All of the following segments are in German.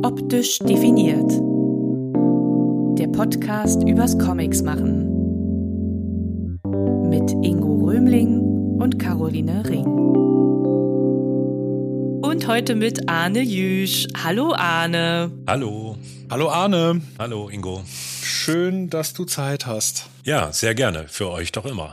Optisch definiert. Der Podcast übers Comics machen. Mit Ingo Römling und Caroline Ring. Und heute mit Arne Jüsch. Hallo Arne. Hallo. Hallo Arne. Hallo Ingo. Schön, dass du Zeit hast. Ja, sehr gerne. Für euch doch immer.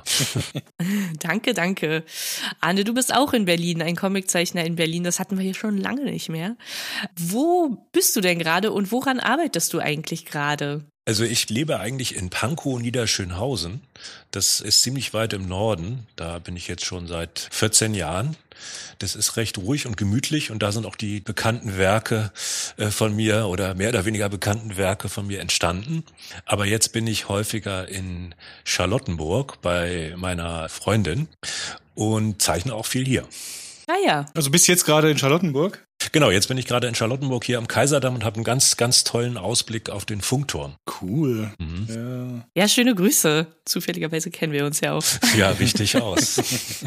Danke. Arne, du bist auch in Berlin, ein Comiczeichner in Berlin. Das hatten wir hier schon lange nicht mehr. Wo bist du denn gerade und woran arbeitest du eigentlich gerade? Also ich lebe eigentlich in Pankow, Niederschönhausen. Das ist ziemlich weit im Norden. Da bin ich jetzt schon seit 14 Jahren. Das ist recht ruhig und gemütlich und da sind auch die bekannten Werke von mir oder mehr oder weniger bekannten Werke von mir entstanden. Aber jetzt bin ich häufiger in Charlottenburg bei meiner Freundin und zeichne auch viel hier. Ja. Also bist du jetzt gerade in Charlottenburg? Genau, jetzt bin ich gerade in Charlottenburg hier am Kaiserdamm und habe einen ganz, ganz tollen Ausblick auf den Funkturm. Cool. Ja, schöne Grüße. Zufälligerweise kennen wir uns ja auch. Ja, richtig aus.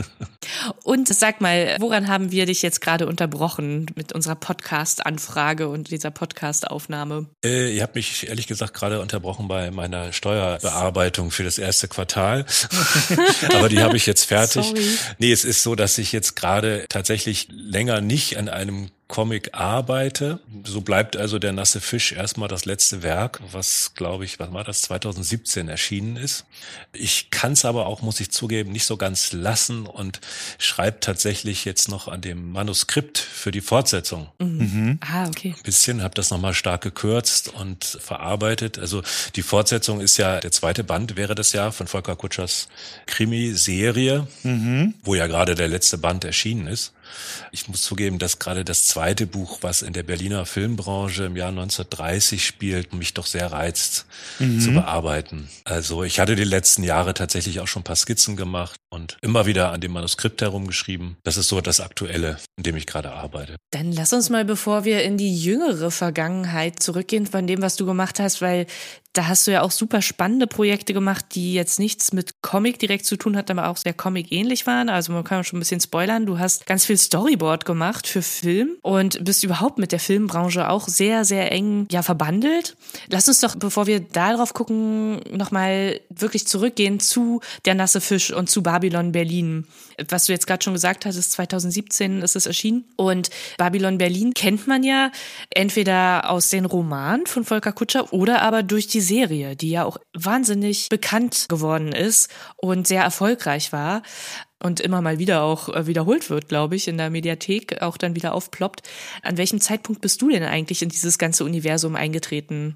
Und sag mal, woran haben wir dich jetzt gerade unterbrochen mit unserer Podcast-Anfrage und dieser Podcast-Aufnahme? Ihr habt mich ehrlich gesagt gerade unterbrochen bei meiner Steuerbearbeitung für das erste Quartal. Aber die habe ich jetzt fertig. Sorry. Nee, es ist so, dass ich jetzt gerade tatsächlich länger nicht an einem Comic arbeite. So bleibt also Der nasse Fisch erstmal das letzte Werk, was, glaube ich, 2017 erschienen ist. Ich kann es aber auch, muss ich zugeben, nicht so ganz lassen und schreibe tatsächlich jetzt noch an dem Manuskript für die Fortsetzung. Ah, okay. Ein bisschen, habe das nochmal stark gekürzt und verarbeitet. Also die Fortsetzung ist ja, der zweite Band wäre das ja von Volker Kutschers Krimiserie, wo ja gerade der letzte Band erschienen ist. Ich muss zugeben, dass gerade das zweite Buch, was in der Berliner Filmbranche im Jahr 1930 spielt, mich doch sehr reizt zu bearbeiten. Also ich hatte die letzten Jahre tatsächlich auch schon ein paar Skizzen gemacht und immer wieder an dem Manuskript herumgeschrieben. Das ist so das Aktuelle, in dem ich gerade arbeite. Dann lass uns mal, bevor wir in die jüngere Vergangenheit zurückgehen von dem, was du gemacht hast, weil da hast du ja auch super spannende Projekte gemacht, die jetzt nichts mit Comic direkt zu tun hatten, aber auch sehr Comic-ähnlich waren. Also man kann schon ein bisschen spoilern. Du hast ganz viel Storyboard gemacht für Film und bist überhaupt mit der Filmbranche auch sehr, sehr eng verbandelt. Lass uns doch, bevor wir darauf gucken, nochmal wirklich zurückgehen zu Der nasse Fisch und zu Babylon Berlin. Was du jetzt gerade schon gesagt hattest, 2017 ist es erschienen. Und Babylon Berlin kennt man ja entweder aus den Romanen von Volker Kutscher oder aber durch die Serie, die ja auch wahnsinnig bekannt geworden ist und sehr erfolgreich war und immer mal wieder auch wiederholt wird, glaube ich, in der Mediathek auch dann wieder aufploppt. An welchem Zeitpunkt bist du denn eigentlich in dieses ganze Universum eingetreten?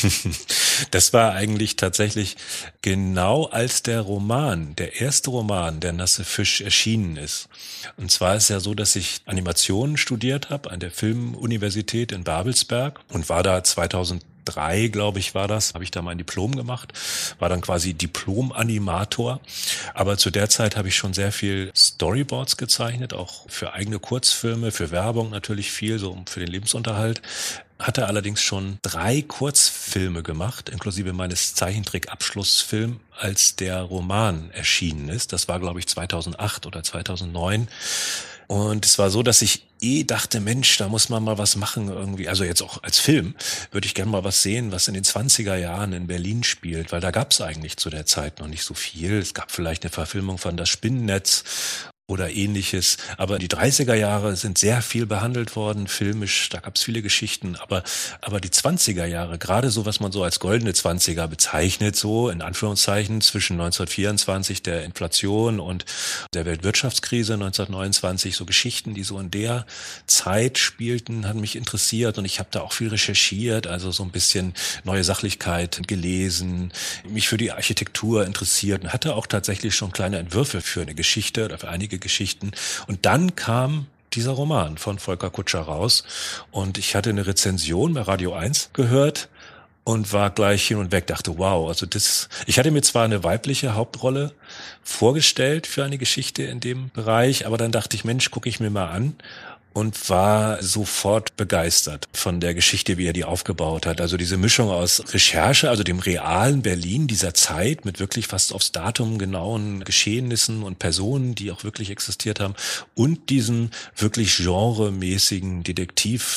Das war eigentlich tatsächlich genau als der erste Roman, Der nasse Fisch, erschienen ist. Und zwar ist ja so, dass ich Animationen studiert habe an der Filmuniversität in Babelsberg und war da 2003, glaube ich, habe ich da mein Diplom gemacht, war dann quasi Diplom-Animator. Aber zu der Zeit habe ich schon sehr viel Storyboards gezeichnet, auch für eigene Kurzfilme, für Werbung natürlich viel, so für den Lebensunterhalt. Hatte allerdings schon 3 Kurzfilme gemacht, inklusive meines Zeichentrick-Abschlussfilms, als der Roman erschienen ist. Das war, glaube ich, 2008 oder 2009. Und es war so, dass ich dachte, Mensch, da muss man mal was machen irgendwie. Also jetzt auch als Film würde ich gerne mal was sehen, was in den 20er Jahren in Berlin spielt, weil da gab es eigentlich zu der Zeit noch nicht so viel. Es gab vielleicht eine Verfilmung von Das Spinnennetz oder ähnliches. Aber die 30er Jahre sind sehr viel behandelt worden, filmisch, da gab es viele Geschichten. Aber die 20er Jahre, gerade so, was man so als goldene 20er bezeichnet, so in Anführungszeichen zwischen 1924, der Inflation und der Weltwirtschaftskrise 1929, so Geschichten, die so in der Zeit spielten, haben mich interessiert und ich habe da auch viel recherchiert, also so ein bisschen neue Sachlichkeit gelesen, mich für die Architektur interessiert und hatte auch tatsächlich schon kleine Entwürfe für eine Geschichte oder für einige Geschichten. Und dann kam dieser Roman von Volker Kutscher raus und ich hatte eine Rezension bei Radio 1 gehört und war gleich hin und weg, dachte, wow, also ich hatte mir zwar eine weibliche Hauptrolle vorgestellt für eine Geschichte in dem Bereich, aber dann dachte ich, Mensch, gucke ich mir mal an. Und war sofort begeistert von der Geschichte, wie er die aufgebaut hat. Also diese Mischung aus Recherche, also dem realen Berlin dieser Zeit mit wirklich fast aufs Datum genauen Geschehnissen und Personen, die auch wirklich existiert haben und diesen wirklich genremäßigen Detektiv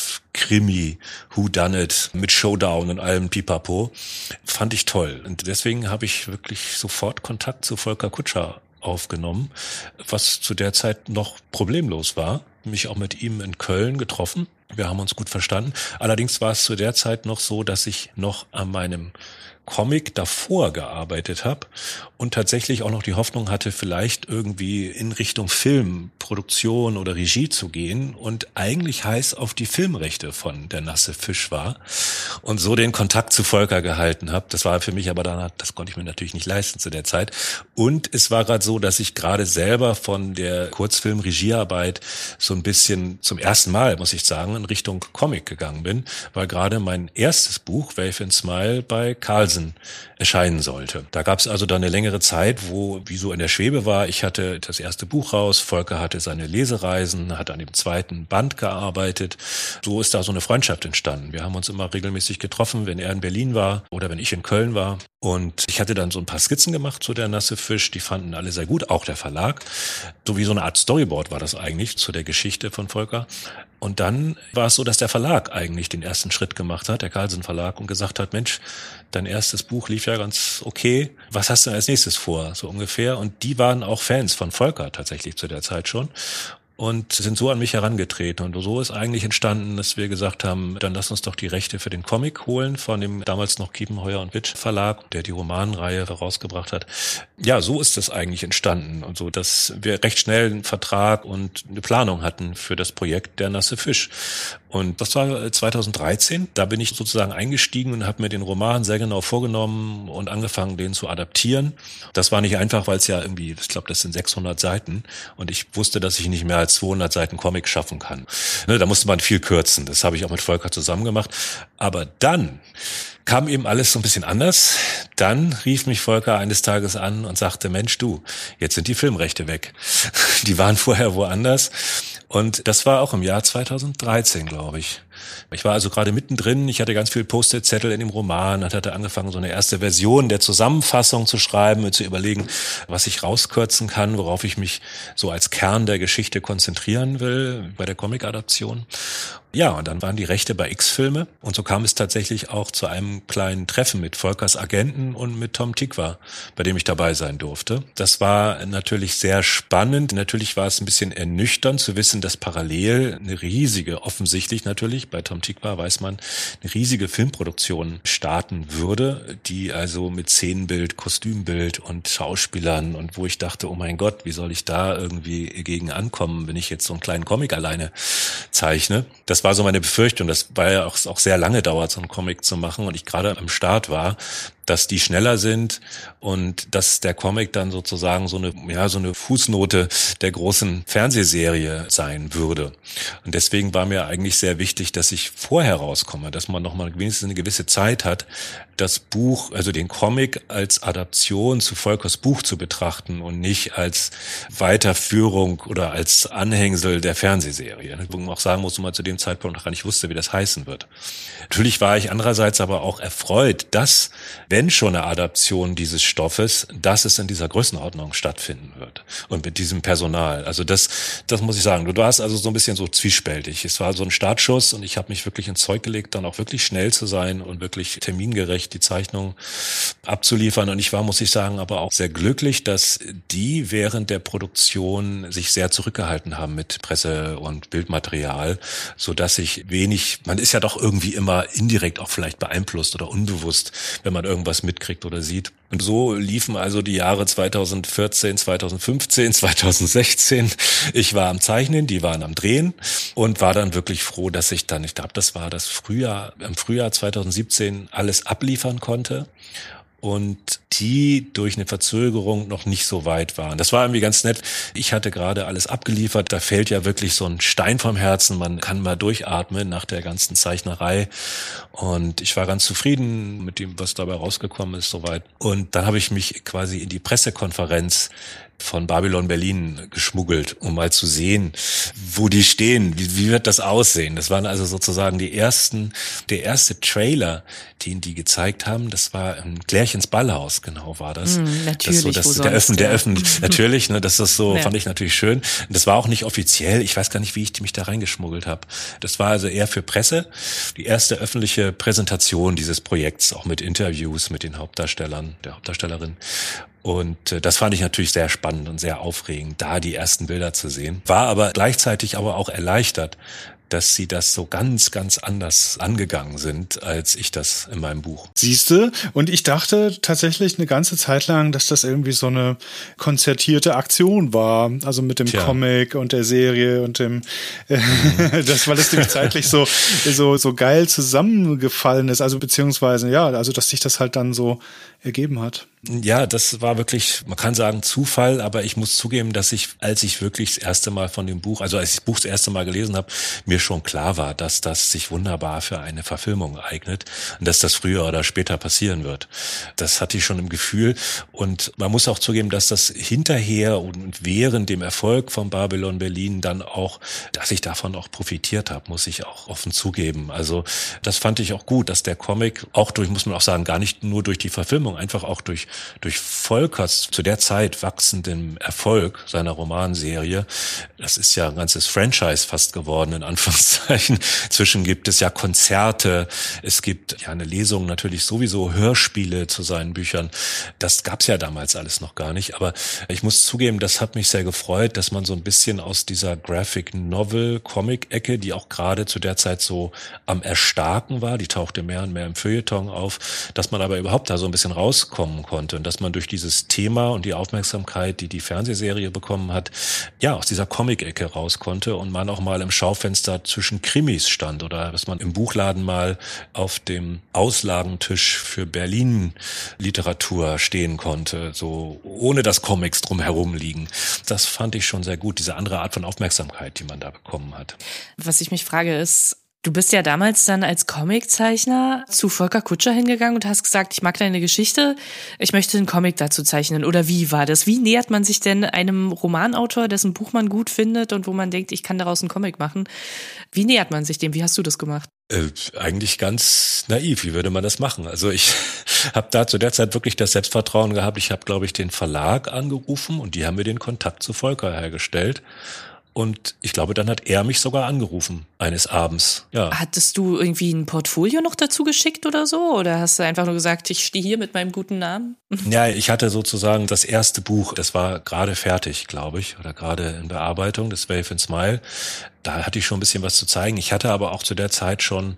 Krimi, Whodunit mit Showdown und allem Pipapo. Fand ich toll. Und deswegen habe ich wirklich sofort Kontakt zu Volker Kutscher aufgenommen, was zu der Zeit noch problemlos war. Mich auch mit ihm in Köln getroffen. Wir haben uns gut verstanden. Allerdings war es zu der Zeit noch so, dass ich noch an meinem Comic davor gearbeitet habe und tatsächlich auch noch die Hoffnung hatte, vielleicht irgendwie in Richtung Filmproduktion oder Regie zu gehen und eigentlich heiß auf die Filmrechte von Der nasse Fisch war und so den Kontakt zu Volker gehalten habe. Das war für mich aber dann, das konnte ich mir natürlich nicht leisten zu der Zeit. Und es war gerade so, dass ich gerade selber von der Kurzfilm-Regiearbeit so ein bisschen zum ersten Mal, muss ich sagen, in Richtung Comic gegangen bin, weil gerade mein erstes Buch, Wave and Smile, bei Carlsen erscheinen sollte. Da gab es also dann eine längere Zeit, wo wie so in der Schwebe war. Ich hatte das erste Buch raus, Volker hatte seine Lesereisen, hat an dem zweiten Band gearbeitet. So ist da so eine Freundschaft entstanden. Wir haben uns immer regelmäßig getroffen, wenn er in Berlin war oder wenn ich in Köln war. Und ich hatte dann so ein paar Skizzen gemacht zu Der nasse Fisch, die fanden alle sehr gut, auch der Verlag. So wie so eine Art Storyboard war das eigentlich zu der Geschichte von Volker. Und dann war es so, dass der Verlag eigentlich den ersten Schritt gemacht hat, der Carlsen Verlag, und gesagt hat, Mensch, dein erstes Buch lief ja ganz okay. Was hast du denn als nächstes vor? So ungefähr. Und die waren auch Fans von Volker tatsächlich zu der Zeit schon. Und sind so an mich herangetreten. Und so ist eigentlich entstanden, dass wir gesagt haben, dann lass uns doch die Rechte für den Comic holen von dem damals noch Kiepenheuer und Witsch Verlag, der die Romanreihe herausgebracht hat. Ja, so ist das eigentlich entstanden. Und so, dass wir recht schnell einen Vertrag und eine Planung hatten für das Projekt Der nasse Fisch. Und das war 2013. Da bin ich sozusagen eingestiegen und habe mir den Roman sehr genau vorgenommen und angefangen, den zu adaptieren. Das war nicht einfach, weil es ja irgendwie, ich glaube, das sind 600 Seiten. Und ich wusste, dass ich nicht mehr als 200 Seiten Comic schaffen kann. Da musste man viel kürzen. Das habe ich auch mit Volker zusammen gemacht. Aber dann kam eben alles so ein bisschen anders. Dann rief mich Volker eines Tages an und sagte, Mensch, du, jetzt sind die Filmrechte weg. Die waren vorher woanders. Und das war auch im Jahr 2013, glaube ich. Ich war also gerade mittendrin, ich hatte ganz viel Post-it-Zettel in dem Roman und hatte angefangen, so eine erste Version der Zusammenfassung zu schreiben und zu überlegen, was ich rauskürzen kann, worauf ich mich so als Kern der Geschichte konzentrieren will bei der Comic-Adaption. Ja, und dann waren die Rechte bei X-Filme und so kam es tatsächlich auch zu einem kleinen Treffen mit Volkers Agenten und mit Tom Tykwer, bei dem ich dabei sein durfte. Das war natürlich sehr spannend. Natürlich war es ein bisschen ernüchternd zu wissen, dass parallel eine riesige, offensichtlich natürlich, bei Tom Tykwer weiß man, eine riesige Filmproduktion starten würde, die also mit Szenenbild, Kostümbild und Schauspielern und wo ich dachte, oh mein Gott, wie soll ich da irgendwie gegen ankommen, wenn ich jetzt so einen kleinen Comic alleine zeichne. Das war so meine Befürchtung, das war ja auch sehr lange dauert, so einen Comic zu machen und ich gerade am Start war, dass die schneller sind und dass der Comic dann sozusagen so eine Fußnote der großen Fernsehserie sein würde. Und deswegen war mir eigentlich sehr wichtig, dass ich vorher rauskomme, dass man nochmal wenigstens eine gewisse Zeit hat, das Buch, also den Comic als Adaption zu Volkers Buch zu betrachten und nicht als Weiterführung oder als Anhängsel der Fernsehserie. Wo man auch sagen muss, dass man zu dem Zeitpunkt noch gar nicht wusste, wie das heißen wird. Natürlich war ich andererseits aber auch erfreut, dass, wenn schon eine Adaption dieses Stoffes, dass es in dieser Größenordnung stattfinden wird und mit diesem Personal. Also das muss ich sagen. Du warst also so ein bisschen so zwiespältig. Es war so ein Startschuss und ich habe mich wirklich ins Zeug gelegt, dann auch wirklich schnell zu sein und wirklich termingerecht die Zeichnung abzuliefern. Und ich war, muss ich sagen, aber auch sehr glücklich, dass die während der Produktion sich sehr zurückgehalten haben mit Presse und Bildmaterial, so dass ich man ist ja doch irgendwie immer indirekt auch vielleicht beeinflusst oder unbewusst, wenn man irgendwas mitkriegt oder sieht. Und so liefen also die Jahre 2014, 2015, 2016. Ich war am Zeichnen, die waren am Drehen und war dann wirklich froh, dass ich dann, ich glaube, das war im Frühjahr 2017 alles abliefern konnte. Und die durch eine Verzögerung noch nicht so weit waren. Das war irgendwie ganz nett. Ich hatte gerade alles abgeliefert. Da fällt ja wirklich so ein Stein vom Herzen. Man kann mal durchatmen nach der ganzen Zeichnerei. Und ich war ganz zufrieden mit dem, was dabei rausgekommen ist, soweit. Und dann habe ich mich quasi in die Pressekonferenz von Babylon Berlin geschmuggelt, um mal zu sehen, wo die stehen, wie wird das aussehen. Das waren also sozusagen der erste Trailer, den die gezeigt haben. Das war im Klärchens Ballhaus, genau war das. Natürlich, das so, der öffentlich, natürlich, ne, das ist so, fand ich natürlich schön. Das war auch nicht offiziell, ich weiß gar nicht, wie ich mich da reingeschmuggelt habe. Das war also eher für Presse, die erste öffentliche Präsentation dieses Projekts, auch mit Interviews mit den Hauptdarstellern, der Hauptdarstellerin. Und das fand ich natürlich sehr spannend und sehr aufregend, da die ersten Bilder zu sehen. War aber gleichzeitig auch erleichtert, dass sie das so ganz, ganz anders angegangen sind, als ich das in meinem Buch. Siehste, und ich dachte tatsächlich eine ganze Zeit lang, dass das irgendwie so eine konzertierte Aktion war, also mit dem Comic und der Serie und dem, weil das nämlich zeitlich so geil zusammengefallen ist, also beziehungsweise, also dass sich das halt dann so ergeben hat. Ja, das war wirklich, man kann sagen Zufall, aber ich muss zugeben, dass als ich wirklich das erste Mal von dem Buch, also als ich das Buch das erste Mal gelesen habe, mir schon klar war, dass das sich wunderbar für eine Verfilmung eignet und dass das früher oder später passieren wird. Das hatte ich schon im Gefühl und man muss auch zugeben, dass das hinterher und während dem Erfolg von Babylon Berlin dann auch, dass ich davon auch profitiert habe, muss ich auch offen zugeben. Also das fand ich auch gut, dass der Comic auch muss man auch sagen, gar nicht nur durch die Verfilmung, einfach auch durch Volkers zu der Zeit wachsendem Erfolg seiner Romanserie. Das ist ja ein ganzes Franchise fast geworden, in Anführungszeichen. Inzwischen gibt es ja Konzerte, es gibt ja eine Lesung, natürlich sowieso Hörspiele zu seinen Büchern. Das gab's ja damals alles noch gar nicht. Aber ich muss zugeben, das hat mich sehr gefreut, dass man so ein bisschen aus dieser Graphic Novel Comic-Ecke, die auch gerade zu der Zeit so am Erstarken war, die tauchte mehr und mehr im Feuilleton auf, dass man aber überhaupt da so ein bisschen rauskommen konnte und dass man durch dieses Thema und die Aufmerksamkeit, die die Fernsehserie bekommen hat, aus dieser Comic-Ecke raus konnte und man auch mal im Schaufenster zwischen Krimis stand oder dass man im Buchladen mal auf dem Auslagentisch für Berlin-Literatur stehen konnte, so ohne dass Comics drumherum liegen. Das fand ich schon sehr gut, diese andere Art von Aufmerksamkeit, die man da bekommen hat. Was ich mich frage ist, du bist ja damals dann als Comiczeichner zu Volker Kutscher hingegangen und hast gesagt, ich mag deine Geschichte, ich möchte einen Comic dazu zeichnen. Oder wie war das? Wie nähert man sich denn einem Romanautor, dessen Buch man gut findet und wo man denkt, ich kann daraus einen Comic machen? Wie nähert man sich dem? Wie hast du das gemacht? Eigentlich ganz naiv, wie würde man das machen? Also ich habe da zu der Zeit wirklich das Selbstvertrauen gehabt. Ich habe, glaube ich, den Verlag angerufen und die haben mir den Kontakt zu Volker hergestellt. Und ich glaube, dann hat er mich sogar angerufen, eines Abends. Ja. Hattest du irgendwie ein Portfolio noch dazu geschickt oder so? Oder hast du einfach nur gesagt, ich stehe hier mit meinem guten Namen? Ja, ich hatte sozusagen das erste Buch, das war gerade fertig, glaube ich, oder gerade in Bearbeitung, das Wave and Smile. Da hatte ich schon ein bisschen was zu zeigen. Ich hatte aber auch zu der Zeit schon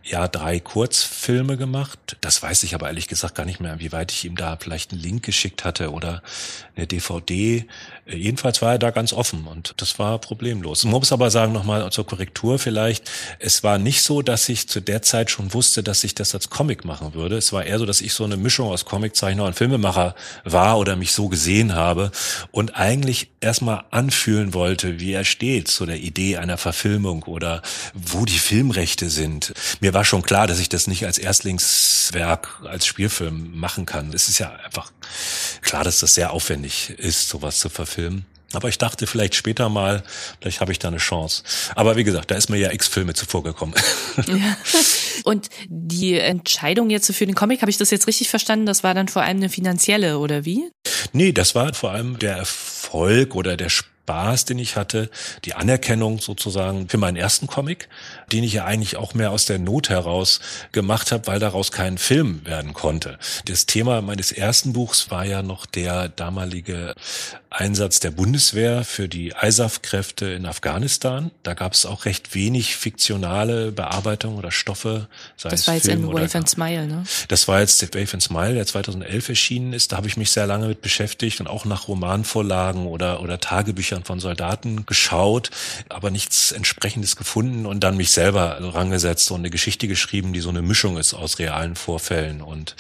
3 Kurzfilme gemacht. Das weiß ich aber ehrlich gesagt gar nicht mehr, wie weit ich ihm da vielleicht einen Link geschickt hatte oder eine DVD. Jedenfalls war er da ganz offen und das war problemlos. Man muss aber sagen, nochmal zur Korrektur vielleicht, es war nicht so, dass ich zu der Zeit schon wusste, dass ich das als Comic machen würde. Es war eher so, dass ich so eine Mischung aus Comiczeichner und Filmemacher war oder mich so gesehen habe und eigentlich erstmal anfühlen wollte, wie er steht zu der Idee einer Verfilmung oder wo die Filmrechte sind. Mir war schon klar, dass ich das nicht als Erstlingswerk, als Spielfilm machen kann. Es ist ja einfach klar, dass das sehr aufwendig ist, sowas zu verfilmen. Aber ich dachte vielleicht später mal, vielleicht habe ich da eine Chance. Aber wie gesagt, da ist mir ja X-Filme zuvor gekommen. Ja. Und die Entscheidung jetzt für den Comic, habe ich das jetzt richtig verstanden, das war dann vor allem eine finanzielle, oder wie? Nee, das war vor allem der Erfolg oder der Spaß, den ich hatte, die Anerkennung sozusagen für meinen ersten Comic, den ich ja eigentlich auch mehr aus der Not heraus gemacht habe, weil daraus kein Film werden konnte. Das Thema meines ersten Buchs war ja noch der damalige Einsatz der Bundeswehr für die ISAF-Kräfte in Afghanistan. Da gab es auch recht wenig fiktionale Bearbeitung oder Stoffe. Das war jetzt in Wave and Smile, ne? Das war jetzt der Wave and Smile, der 2011 erschienen ist. Da habe ich mich sehr lange mit beschäftigt und auch nach Romanvorlagen oder Tagebücher Tagebüchern von Soldaten geschaut, aber nichts Entsprechendes gefunden und dann mich selber rangesetzt und eine Geschichte geschrieben, die so eine Mischung ist aus realen Vorfällen und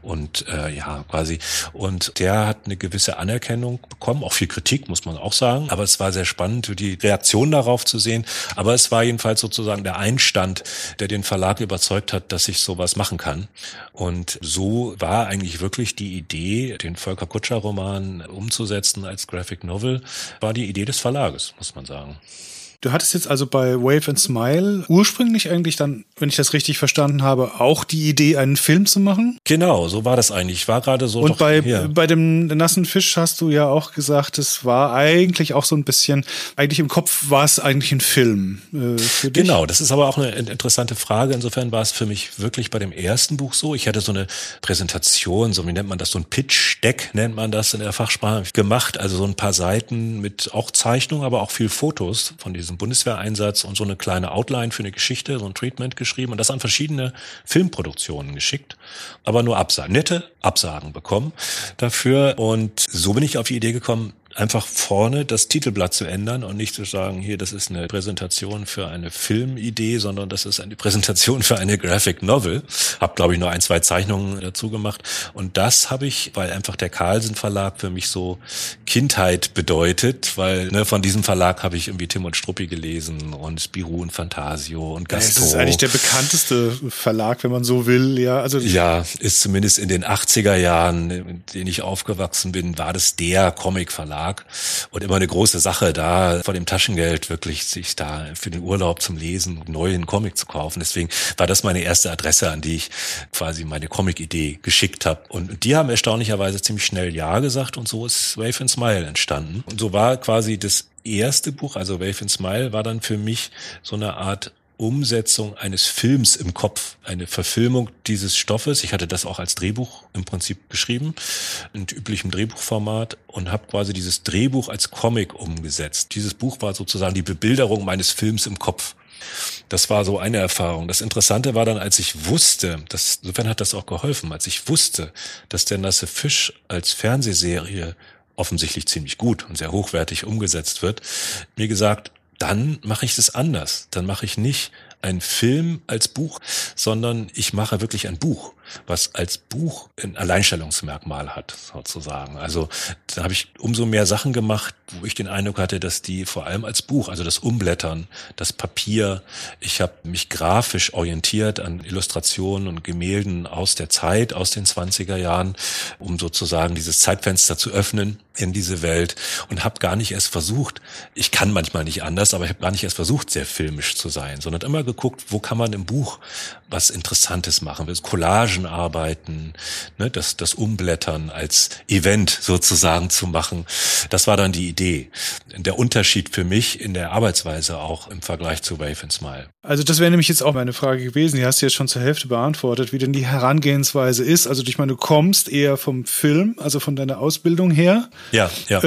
quasi. Und der hat eine gewisse Anerkennung bekommen, auch viel Kritik, muss man auch sagen. Aber es war sehr spannend, die Reaktion darauf zu sehen. Aber es war jedenfalls sozusagen der Einstand, der den Verlag überzeugt hat, dass ich sowas machen kann. Und so war eigentlich wirklich die Idee, den Volker Kutscher-Roman umzusetzen als Graphic Novel, war die Idee des Verlages, muss man sagen. Du hattest jetzt also bei Wave and Smile ursprünglich eigentlich dann, wenn ich das richtig verstanden habe, auch die Idee, einen Film zu machen? Genau, so war das eigentlich. Ich war gerade so. Und bei dem nassen Fisch hast du ja auch gesagt, es war eigentlich auch so ein bisschen, eigentlich im Kopf war es eigentlich ein Film für dich. Genau, das ist aber auch eine interessante Frage. Insofern war es für mich wirklich bei dem ersten Buch so. Ich hatte so eine Präsentation, so wie nennt man das, so ein Pitch-Deck nennt man das in der Fachsprache gemacht. Also so ein paar Seiten mit auch Zeichnungen, aber auch viel Fotos von diesem Bundeswehreinsatz und so eine kleine Outline für eine Geschichte, so ein Treatment geschrieben und das an verschiedene Filmproduktionen geschickt, aber nur nette Absagen bekommen dafür. Und so bin ich auf die Idee gekommen, einfach vorne das Titelblatt zu ändern und nicht zu sagen, hier, das ist eine Präsentation für eine Filmidee, sondern das ist eine Präsentation für eine Graphic Novel. Hab, glaube ich, nur 1, 2 Zeichnungen dazu gemacht. Und das habe ich, weil einfach der Carlsen Verlag für mich so Kindheit bedeutet, weil von diesem Verlag habe ich irgendwie Tim und Struppi gelesen und Spirou und Fantasio und Gaston. Das ist eigentlich der bekannteste Verlag, wenn man so will, ja. Also ja, ist zumindest in den 80er Jahren, in denen ich aufgewachsen bin, war das der Comic-Verlag. Und immer eine große Sache da, vor dem Taschengeld wirklich sich da für den Urlaub zum Lesen einen neuen Comic zu kaufen. Deswegen war das meine erste Adresse, an die ich quasi meine Comic-Idee geschickt habe. Und die haben erstaunlicherweise ziemlich schnell Ja gesagt und so ist Wave and Smile entstanden. Und so war quasi das erste Buch, also Wave and Smile, war dann für mich so eine Art Umsetzung eines Films im Kopf, eine Verfilmung dieses Stoffes. Ich hatte das auch als Drehbuch im Prinzip geschrieben, in üblichem Drehbuchformat und habe quasi dieses Drehbuch als Comic umgesetzt. Dieses Buch war sozusagen die Bebilderung meines Films im Kopf. Das war so eine Erfahrung. Das Interessante war dann, als ich wusste, insofern hat das auch geholfen, als ich wusste, dass der nasse Fisch als Fernsehserie offensichtlich ziemlich gut und sehr hochwertig umgesetzt wird, mir gesagt, dann mache ich das anders. Dann mache ich nicht einen Film als Buch, sondern ich mache wirklich ein Buch, was als Buch ein Alleinstellungsmerkmal hat, sozusagen. Also da habe ich umso mehr Sachen gemacht, wo ich den Eindruck hatte, dass die vor allem als Buch, also das Umblättern, das Papier, ich habe mich grafisch orientiert an Illustrationen und Gemälden aus der Zeit, aus den 20er Jahren, um sozusagen dieses Zeitfenster zu öffnen in diese Welt und habe gar nicht erst versucht, ich kann manchmal nicht anders, aber ich habe gar nicht erst versucht, sehr filmisch zu sein, sondern immer geguckt, wo kann man im Buch was Interessantes machen, das Collagen arbeiten, das Umblättern als Event sozusagen zu machen. Das war dann die Idee. Der Unterschied für mich in der Arbeitsweise auch im Vergleich zu Wave and Smile. Also das wäre nämlich jetzt auch meine Frage gewesen, die hast du jetzt schon zur Hälfte beantwortet, wie denn die Herangehensweise ist. Also ich meine, du kommst eher vom Film, also von deiner Ausbildung her. Ja.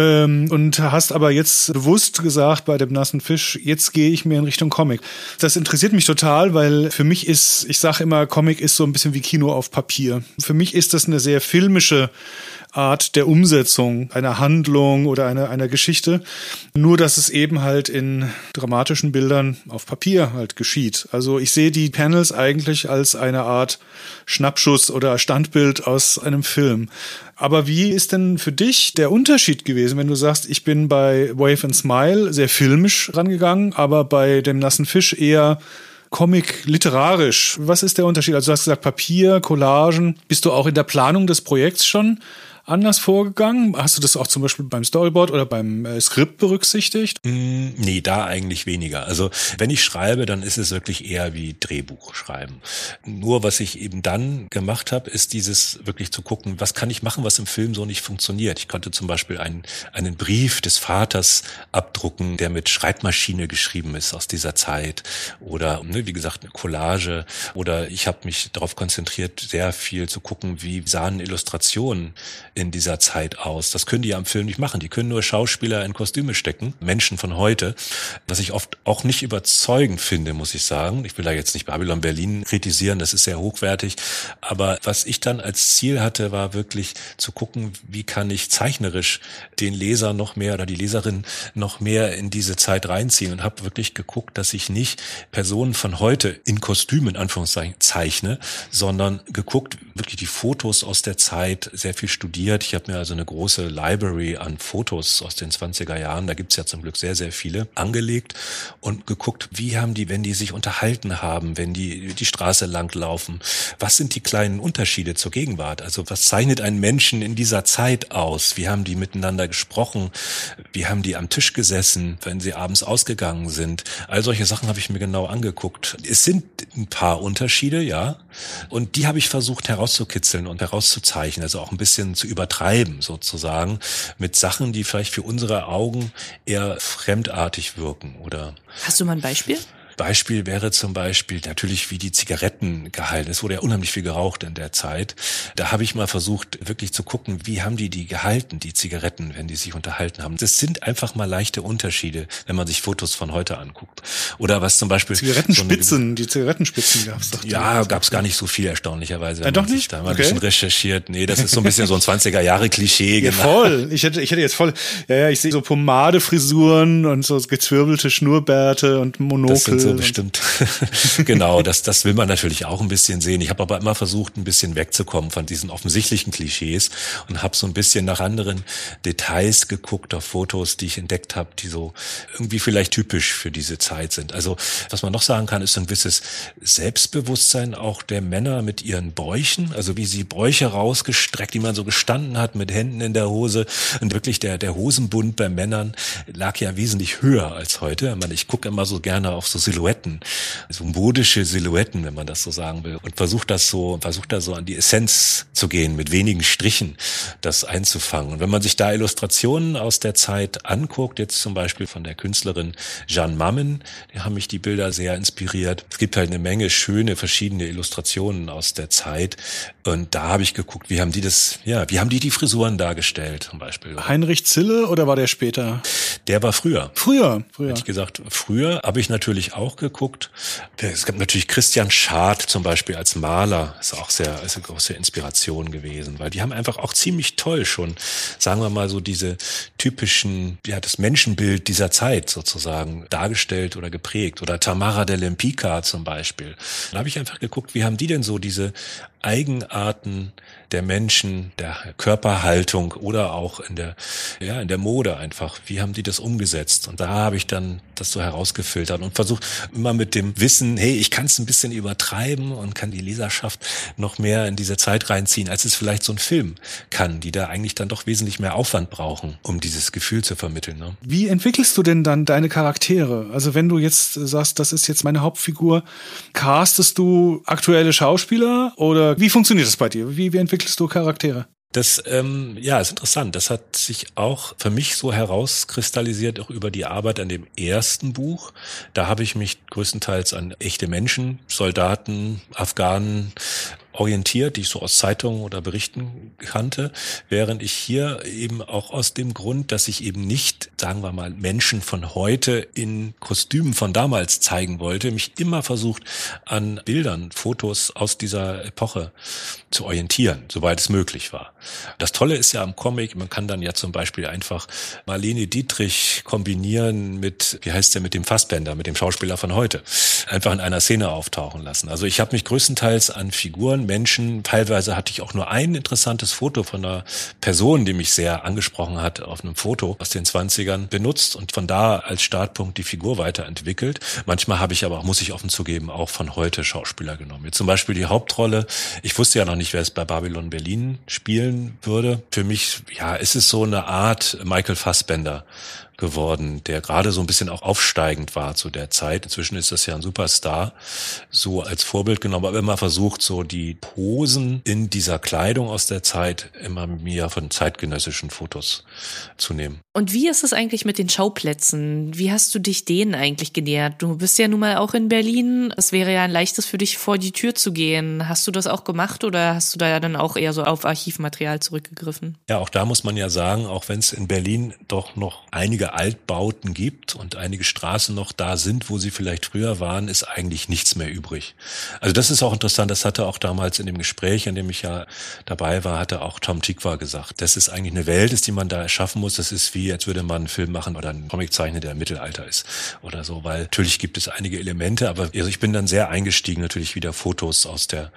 Und hast aber jetzt bewusst gesagt bei dem nassen Fisch, jetzt gehe ich mehr in Richtung Comic. Das interessiert mich total, weil für mich ist, ich sage immer, Comic ist so ein bisschen wie Kino auf Papier. Für mich ist das eine sehr filmische Art der Umsetzung einer Handlung oder einer Geschichte. Nur, dass es eben halt in dramatischen Bildern auf Papier halt geschieht. Also ich sehe die Panels eigentlich als eine Art Schnappschuss oder Standbild aus einem Film. Aber wie ist denn für dich der Unterschied gewesen, wenn du sagst, ich bin bei Wave and Smile sehr filmisch rangegangen, aber bei dem nassen Fisch eher Comic literarisch? Was ist der Unterschied? Also du hast gesagt Papier, Collagen. Bist du auch in der Planung des Projekts schon anders vorgegangen? Hast du das auch zum Beispiel beim Storyboard oder beim Skript berücksichtigt? Nee, da eigentlich weniger. Also wenn ich schreibe, dann ist es wirklich eher wie Drehbuch schreiben. Nur was ich eben dann gemacht habe, ist dieses wirklich zu gucken, was kann ich machen, was im Film so nicht funktioniert. Ich konnte zum Beispiel einen Brief des Vaters abdrucken, der mit Schreibmaschine geschrieben ist aus dieser Zeit. Oder, wie gesagt, eine Collage. Oder ich habe mich darauf konzentriert, sehr viel zu gucken, wie sahen Illustrationen in dieser Zeit aus. Das können die ja im Film nicht machen. Die können nur Schauspieler in Kostüme stecken, Menschen von heute, was ich oft auch nicht überzeugend finde, muss ich sagen. Ich will da jetzt nicht Babylon Berlin kritisieren, das ist sehr hochwertig, aber was ich dann als Ziel hatte, war wirklich zu gucken, wie kann ich zeichnerisch den Leser noch mehr oder die Leserin noch mehr in diese Zeit reinziehen und habe wirklich geguckt, dass ich nicht Personen von heute in Kostümen, in Anführungszeichen, zeichne, sondern geguckt, wirklich die Fotos aus der Zeit, sehr viel studiert. Ich habe mir also eine große Library an Fotos aus den 20er Jahren, da gibt's ja zum Glück sehr, sehr viele, angelegt und geguckt, wie haben die, wenn die sich unterhalten haben, wenn die Straße lang laufen, was sind die kleinen Unterschiede zur Gegenwart? Also was zeichnet einen Menschen in dieser Zeit aus? Wie haben die miteinander gesprochen? Wie haben die am Tisch gesessen, wenn sie abends ausgegangen sind? All solche Sachen habe ich mir genau angeguckt. Es sind ein paar Unterschiede, ja. Und die habe ich versucht herauszukitzeln und herauszuzeichnen, also auch ein bisschen zu übertreiben sozusagen mit Sachen, die vielleicht für unsere Augen eher fremdartig wirken, oder? Hast du mal ein Beispiel? Beispiel wäre zum Beispiel natürlich, wie die Zigaretten gehalten. Es wurde ja unheimlich viel geraucht in der Zeit. Da habe ich mal versucht, wirklich zu gucken, wie haben die gehalten, die Zigaretten, wenn die sich unterhalten haben. Das sind einfach mal leichte Unterschiede, wenn man sich Fotos von heute anguckt. Oder was zum Beispiel... Die Zigarettenspitzen gab's doch. Ja, gab's gar nicht so viel, erstaunlicherweise. Ja, doch nicht? Da mal ein bisschen recherchiert. Nee, das ist so ein bisschen so ein 20er-Jahre-Klischee. Ja, voll. Ich hätte jetzt voll... Ja, ich sehe so Pomadefrisuren und so gezwirbelte Schnurrbärte und Monokel. So bestimmt. Genau, das will man natürlich auch ein bisschen sehen. Ich habe aber immer versucht, ein bisschen wegzukommen von diesen offensichtlichen Klischees und habe so ein bisschen nach anderen Details geguckt auf Fotos, die ich entdeckt habe, die so irgendwie vielleicht typisch für diese Zeit sind. Also was man noch sagen kann, ist so ein gewisses Selbstbewusstsein auch der Männer mit ihren Bäuchen, also wie sie Bäuche rausgestreckt, die man so gestanden hat mit Händen in der Hose. Und wirklich der Hosenbund bei Männern lag ja wesentlich höher als heute. Ich gucke immer so gerne auf so Silhouetten, so modische Silhouetten, wenn man das so sagen will, und versucht da so an die Essenz zu gehen, mit wenigen Strichen das einzufangen. Und wenn man sich da Illustrationen aus der Zeit anguckt, jetzt zum Beispiel von der Künstlerin Jeanne Mammen, die haben mich die Bilder sehr inspiriert. Es gibt halt eine Menge schöne, verschiedene Illustrationen aus der Zeit. Und da habe ich geguckt, wie haben die Frisuren dargestellt, zum Beispiel. Heinrich Zille oder war der später? Der war früher. Früher. Hätte ich gesagt, früher habe ich natürlich auch geguckt. Es gab natürlich Christian Schad zum Beispiel als Maler, ist eine große Inspiration gewesen, weil die haben einfach auch ziemlich toll schon, sagen wir mal so diese typischen, das Menschenbild dieser Zeit sozusagen dargestellt oder geprägt. Oder Tamara de Lempicka zum Beispiel. Da habe ich einfach geguckt, wie haben die denn so diese Eigenarten der Menschen, der Körperhaltung oder auch in der Mode einfach. Wie haben die das umgesetzt? Und da habe ich dann das so herausgefiltert und versucht immer mit dem Wissen, hey, ich kann es ein bisschen übertreiben und kann die Leserschaft noch mehr in diese Zeit reinziehen, als es vielleicht so ein Film kann, die da eigentlich dann doch wesentlich mehr Aufwand brauchen, um dieses Gefühl zu vermitteln. Ne? Wie entwickelst du denn dann deine Charaktere? Also wenn du jetzt sagst, das ist jetzt meine Hauptfigur, castest du aktuelle Schauspieler oder wie funktioniert das bei dir? Wie entwickelst du Charaktere? Das ist interessant. Das hat sich auch für mich so herauskristallisiert, auch über die Arbeit an dem ersten Buch. Da habe ich mich größtenteils an echte Menschen, Soldaten, Afghanen orientiert, die ich so aus Zeitungen oder Berichten kannte, während ich hier eben auch aus dem Grund, dass ich eben nicht, sagen wir mal, Menschen von heute in Kostümen von damals zeigen wollte, mich immer versucht, an Bildern, Fotos aus dieser Epoche zu orientieren, soweit es möglich war. Das Tolle ist ja am Comic, man kann dann ja zum Beispiel einfach Marlene Dietrich kombinieren mit dem Fassbender, mit dem Schauspieler von heute, einfach in einer Szene auftauchen lassen. Also ich habe mich größtenteils an Figuren, Menschen, teilweise hatte ich auch nur ein interessantes Foto von einer Person, die mich sehr angesprochen hat, auf einem Foto aus den 20ern benutzt und von da als Startpunkt die Figur weiterentwickelt. Manchmal habe ich aber auch, muss ich offen zugeben, auch von heute Schauspieler genommen. Jetzt zum Beispiel die Hauptrolle, ich wusste ja noch nicht, wer es bei Babylon Berlin spielen würde. Für mich, ist es so eine Art Michael Fassbender geworden, der gerade so ein bisschen auch aufsteigend war zu der Zeit. Inzwischen ist das ja ein Superstar, so als Vorbild genommen, aber immer versucht, so die Posen in dieser Kleidung aus der Zeit immer mehr von zeitgenössischen Fotos zu nehmen. Und wie ist es eigentlich mit den Schauplätzen? Wie hast du dich denen eigentlich genähert? Du bist ja nun mal auch in Berlin. Es wäre ja ein leichtes für dich, vor die Tür zu gehen. Hast du das auch gemacht oder hast du da ja dann auch eher so auf Archivmaterial zurückgegriffen? Ja, auch da muss man ja sagen, auch wenn es in Berlin doch noch einige Altbauten gibt und einige Straßen noch da sind, wo sie vielleicht früher waren, ist eigentlich nichts mehr übrig. Also das ist auch interessant. Das hatte auch damals in dem Gespräch, an dem ich ja dabei war, hatte auch Tom Tykwer gesagt. Das ist eigentlich eine Welt, die man da erschaffen muss. Das ist wie, als würde man einen Film machen oder einen Comic zeichnen, der im Mittelalter ist oder so, weil natürlich gibt es einige Elemente, aber also ich bin dann sehr eingestiegen, natürlich wieder Fotos aus der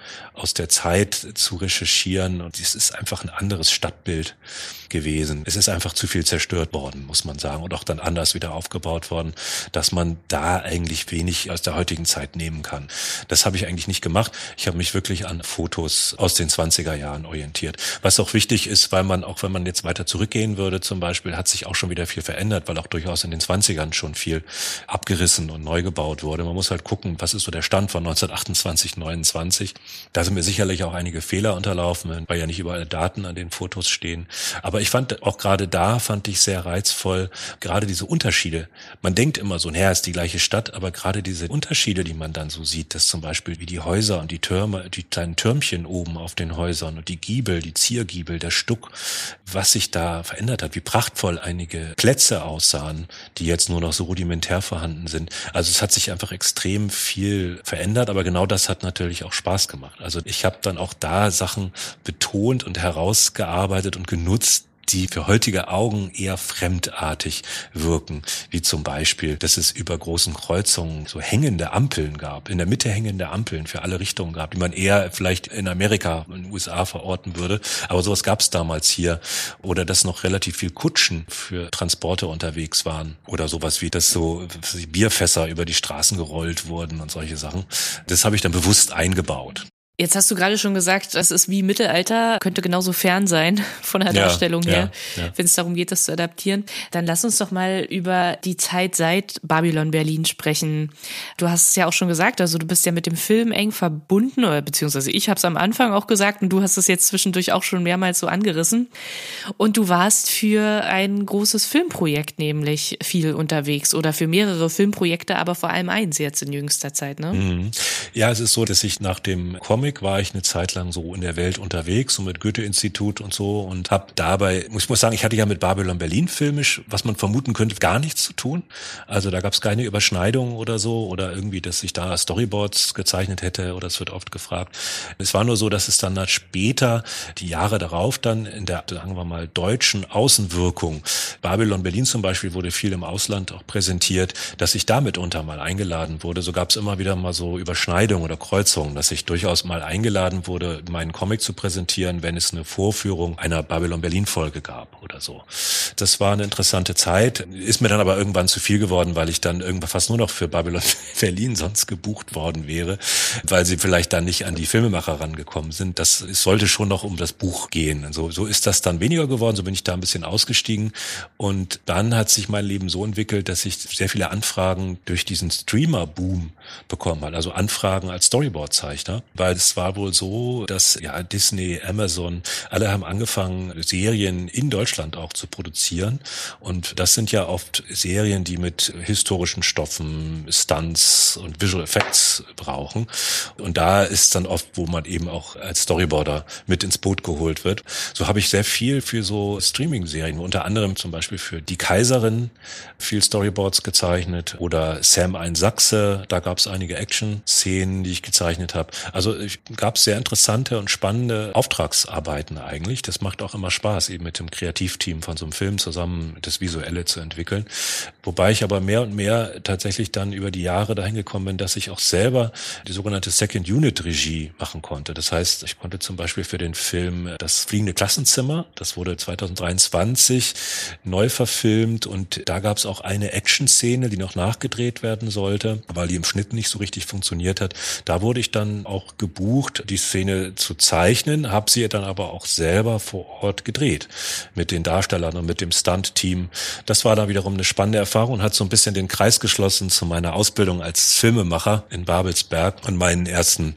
Zeit zu recherchieren und es ist einfach ein anderes Stadtbild gewesen. Es ist einfach zu viel zerstört worden, muss man sagen, und auch dann anders wieder aufgebaut worden, dass man da eigentlich wenig aus der heutigen Zeit nehmen kann. Das habe ich eigentlich nicht gemacht. Ich habe mich wirklich an Fotos aus den 20er Jahren orientiert. Was auch wichtig ist, weil man, auch wenn man jetzt weiter zurückgehen würde zum Beispiel, hat sich auch schon wieder viel verändert, weil auch durchaus in den 20ern schon viel abgerissen und neu gebaut wurde. Man muss halt gucken, was ist so der Stand von 1928, 29. Da sind mir sicherlich auch einige Fehler unterlaufen, weil ja nicht überall Daten an den Fotos stehen. Aber ich fand auch gerade da, fand ich sehr reizvoll, gerade diese Unterschiede. Man denkt immer so, naja, ist die gleiche Stadt, aber gerade diese Unterschiede, die man dann so sieht, dass zum Beispiel wie die Häuser und die Türme, die kleinen Türmchen oben auf den Häusern und die Giebel, die Ziergiebel, der Stuck, was sich da verändert hat, wie prachtvoll einige Plätze aussahen, die jetzt nur noch so rudimentär vorhanden sind. Also es hat sich einfach extrem viel verändert, aber genau das hat natürlich auch Spaß gemacht. Also ich habe dann auch da Sachen betont und herausgearbeitet und genutzt, die für heutige Augen eher fremdartig wirken, wie zum Beispiel, dass es über großen Kreuzungen so hängende Ampeln gab, in der Mitte hängende Ampeln für alle Richtungen gab, die man eher vielleicht in Amerika, in den USA verorten würde, aber sowas gab es damals hier. Oder dass noch relativ viel Kutschen für Transporte unterwegs waren oder sowas wie, dass so Bierfässer über die Straßen gerollt wurden und solche Sachen. Das habe ich dann bewusst eingebaut. Jetzt hast du gerade schon gesagt, es ist wie Mittelalter, könnte genauso fern sein von der Darstellung her, wenn es darum geht, das zu adaptieren. Dann lass uns doch mal über die Zeit seit Babylon Berlin sprechen. Du hast es ja auch schon gesagt, also du bist ja mit dem Film eng verbunden, oder beziehungsweise ich habe es am Anfang auch gesagt und du hast es jetzt zwischendurch auch schon mehrmals so angerissen. Und du warst für ein großes Filmprojekt nämlich viel unterwegs oder für mehrere Filmprojekte, aber vor allem eins jetzt in jüngster Zeit, ne? Mhm. Ja, es ist so, dass ich nach dem Comic war ich eine Zeit lang so in der Welt unterwegs, so mit Goethe-Institut und so und habe dabei, ich muss sagen, ich hatte ja mit Babylon Berlin filmisch, was man vermuten könnte, gar nichts zu tun. Also da gab es keine Überschneidung oder so oder irgendwie, dass ich da Storyboards gezeichnet hätte oder es wird oft gefragt. Es war nur so, dass es dann später, die Jahre darauf dann in der, sagen wir mal, deutschen Außenwirkung, Babylon Berlin zum Beispiel wurde viel im Ausland auch präsentiert, dass ich da mitunter mal eingeladen wurde. So gab es immer wieder mal so Überschneidungen oder Kreuzungen, dass ich durchaus mal eingeladen wurde, meinen Comic zu präsentieren, wenn es eine Vorführung einer Babylon Berlin Folge gab oder so. Das war eine interessante Zeit, ist mir dann aber irgendwann zu viel geworden, weil ich dann irgendwann fast nur noch für Babylon Berlin sonst gebucht worden wäre, weil sie vielleicht dann nicht an die Filmemacher rangekommen sind. Es sollte schon noch um das Buch gehen. So ist das dann weniger geworden, so bin ich da ein bisschen ausgestiegen und dann hat sich mein Leben so entwickelt, dass ich sehr viele Anfragen durch diesen Streamer-Boom bekommen habe, also Anfragen als Storyboard-Zeichner, weil es war wohl so, dass ja Disney, Amazon, alle haben angefangen, Serien in Deutschland auch zu produzieren. Und das sind ja oft Serien, die mit historischen Stoffen, Stunts und Visual Effects brauchen. Und da ist dann oft, wo man eben auch als Storyboarder mit ins Boot geholt wird. So habe ich sehr viel für so Streaming-Serien, unter anderem zum Beispiel für Die Kaiserin viel Storyboards gezeichnet oder Sam ein Sachse, da gab es einige Action-Szenen, die ich gezeichnet habe. Also gab es sehr interessante und spannende Auftragsarbeiten eigentlich. Das macht auch immer Spaß, eben mit dem Kreativteam von so einem Film zusammen das Visuelle zu entwickeln. Wobei ich aber mehr und mehr tatsächlich dann über die Jahre dahin gekommen bin, dass ich auch selber die sogenannte Second Unit Regie machen konnte. Das heißt, ich konnte zum Beispiel für den Film Das fliegende Klassenzimmer, das wurde 2023 neu verfilmt und da gab es auch eine Action-Szene, die noch nachgedreht werden sollte, weil die im Schnitt nicht so richtig funktioniert hat. Da wurde ich dann auch gebucht gebucht, die Szene zu zeichnen, habe sie dann aber auch selber vor Ort gedreht mit den Darstellern und mit dem Stunt-Team. Das war dann wiederum eine spannende Erfahrung und hat so ein bisschen den Kreis geschlossen zu meiner Ausbildung als Filmemacher in Babelsberg und meinen ersten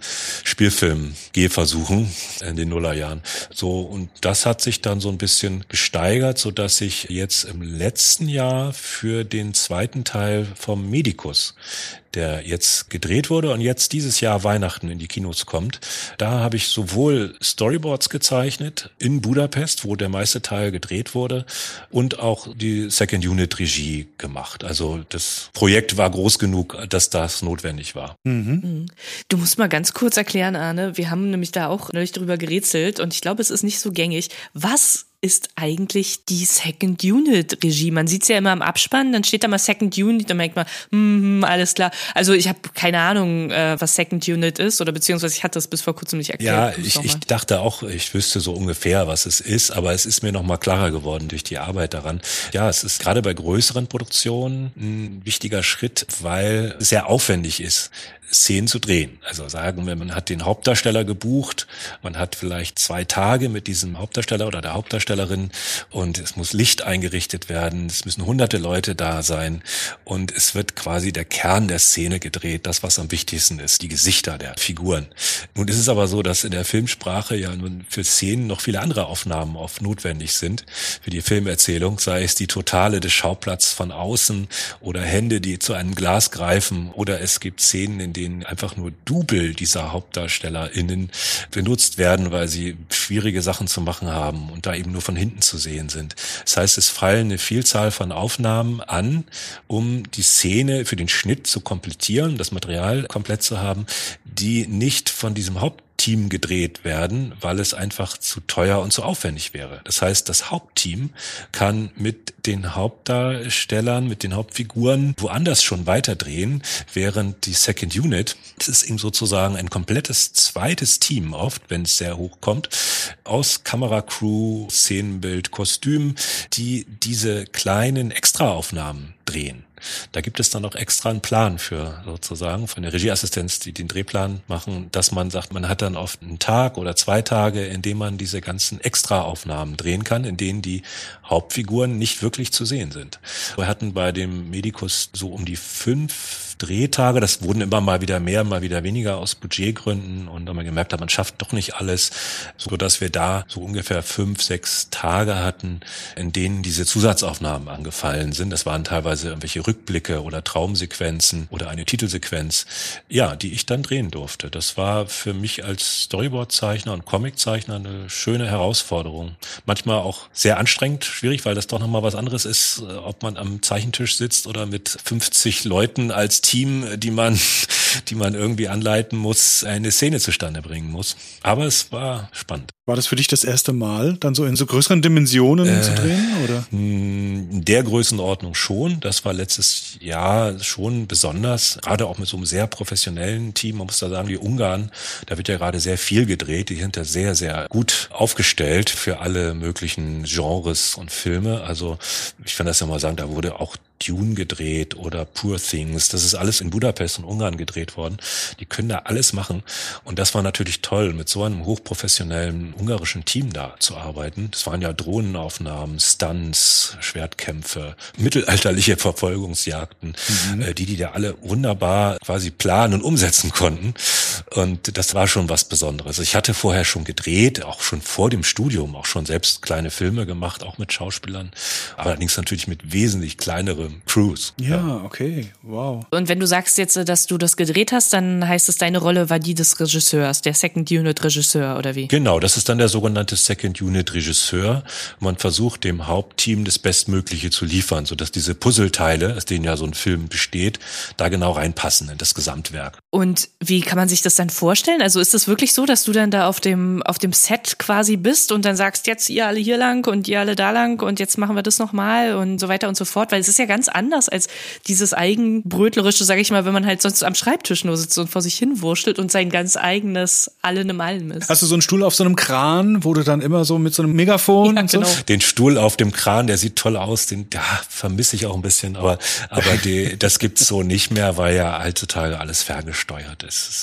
Spielfilm-Gehversuchen in den Nullerjahren. So, und das hat sich dann so ein bisschen gesteigert, so dass ich jetzt im letzten Jahr für den zweiten Teil vom Medikus, der jetzt gedreht wurde und jetzt dieses Jahr Weihnachten in die Kinos kommt. Da habe ich sowohl Storyboards gezeichnet in Budapest, wo der meiste Teil gedreht wurde, und auch die Second Unit Regie gemacht. Also das Projekt war groß genug, dass das notwendig war. Mhm. Du musst mal ganz kurz erklären, Arne, wir haben nämlich da auch neulich drüber gerätselt und ich glaube, es ist nicht so gängig. Was ist eigentlich die Second Unit Regie? Man sieht's ja immer im Abspann, dann steht da mal Second Unit, dann merkt man, alles klar. Also ich habe keine Ahnung, was Second Unit ist, oder beziehungsweise ich hatte das bis vor kurzem nicht erklärt. Ja, ich dachte auch, ich wüsste so ungefähr, was es ist, aber es ist mir noch mal klarer geworden durch die Arbeit daran. Ja, es ist gerade bei größeren Produktionen ein wichtiger Schritt, weil es sehr aufwendig ist, Szenen zu drehen. Also sagen wir, man hat den Hauptdarsteller gebucht, man hat vielleicht 2 Tage mit diesem Hauptdarsteller oder der Hauptdarstellerin und es muss Licht eingerichtet werden, es müssen hunderte Leute da sein und es wird quasi der Kern der Szene gedreht, das, was am wichtigsten ist, die Gesichter der Figuren. Nun ist es aber so, dass in der Filmsprache ja nun für Szenen noch viele andere Aufnahmen oft notwendig sind, für die Filmerzählung, sei es die Totale des Schauplatzes von außen oder Hände, die zu einem Glas greifen, oder es gibt Szenen, in denen einfach nur Double dieser HauptdarstellerInnen benutzt werden, weil sie schwierige Sachen zu machen haben und da eben nur von hinten zu sehen sind. Das heißt, es fallen eine Vielzahl von Aufnahmen an, um die Szene für den Schnitt zu komplettieren, das Material komplett zu haben, die nicht von diesem Hauptteam gedreht werden, weil es einfach zu teuer und zu aufwendig wäre. Das heißt, das Hauptteam kann mit den Hauptdarstellern, mit den Hauptfiguren woanders schon weiterdrehen, während die Second Unit, das ist eben sozusagen ein komplettes zweites Team oft, wenn es sehr hoch kommt, aus Kameracrew, Szenenbild, Kostüm, die diese kleinen Extraaufnahmen drehen. Da gibt es dann auch extra einen Plan für, sozusagen, von der Regieassistenz, die den Drehplan machen, dass man sagt, man hat dann oft einen Tag oder 2 Tage, in denen man diese ganzen Extraaufnahmen drehen kann, in denen die Hauptfiguren nicht wirklich zu sehen sind. Wir hatten bei dem Medikus so um die 5 Drehtage, das wurden immer mal wieder mehr, mal wieder weniger aus Budgetgründen, und da man gemerkt hat, man schafft doch nicht alles, so dass wir da so ungefähr 5, 6 Tage hatten, in denen diese Zusatzaufnahmen angefallen sind. Das waren teilweise irgendwelche Rückblicke oder Traumsequenzen oder eine Titelsequenz, ja, die ich dann drehen durfte. Das war für mich als Storyboard-Zeichner und Comic-Zeichner eine schöne Herausforderung. Manchmal auch sehr anstrengend, schwierig, weil das doch nochmal was anderes ist, ob man am Zeichentisch sitzt oder mit 50 Leuten als Team, die man irgendwie anleiten muss, eine Szene zustande bringen muss. Aber es war spannend. War das für dich das erste Mal, dann so in so größeren Dimensionen zu drehen, oder? In der Größenordnung schon. Das war letztes Jahr schon besonders, gerade auch mit so einem sehr professionellen Team. Man muss da sagen, die Ungarn, da wird ja gerade sehr viel gedreht. Die sind da sehr, sehr gut aufgestellt für alle möglichen Genres und Filme. Also ich kann das ja mal sagen, da wurde auch Dune gedreht oder Poor Things. Das ist alles in Budapest und Ungarn gedreht worden. Die können da alles machen. Und das war natürlich toll, mit so einem hochprofessionellen ungarischen Team da zu arbeiten. Das waren ja Drohnenaufnahmen, Stunts, Schwertkämpfe, mittelalterliche Verfolgungsjagden, die da alle wunderbar quasi planen und umsetzen konnten. Und das war schon was Besonderes. Ich hatte vorher schon gedreht, auch schon vor dem Studium, auch schon selbst kleine Filme gemacht, auch mit Schauspielern. Aber allerdings natürlich mit wesentlich kleineren Crews. Ja, okay, wow. Und wenn du sagst jetzt, dass du das gedreht hast, dann heißt es, deine Rolle war die des Regisseurs, der Second Unit Regisseur, oder wie? Genau, das ist dann der sogenannte Second Unit Regisseur. Man versucht dem Hauptteam das Bestmögliche zu liefern, sodass diese Puzzleteile, aus denen ja so ein Film besteht, da genau reinpassen in das Gesamtwerk. Und wie kann man sich das dann vorstellen? Also ist das wirklich so, dass du dann da auf dem Set quasi bist und dann sagst, jetzt ihr alle hier lang und ihr alle da lang und jetzt machen wir das nochmal und so weiter und so fort? Weil es ist ja ganz anders als dieses Eigenbrötlerische, sage ich mal, wenn man halt sonst am Schreibtisch nur sitzt und vor sich hin wurschtelt und sein ganz eigenes Allem im Allem ist. Hast du so einen Stuhl auf so einem Kran, wo du dann immer so mit so einem Megafon und genau. So? Den Stuhl auf dem Kran, der sieht toll aus, den vermisse ich auch ein bisschen, aber das gibt's so nicht mehr, weil ja heutzutage alles ferngesteuert ist. Es ist ja alles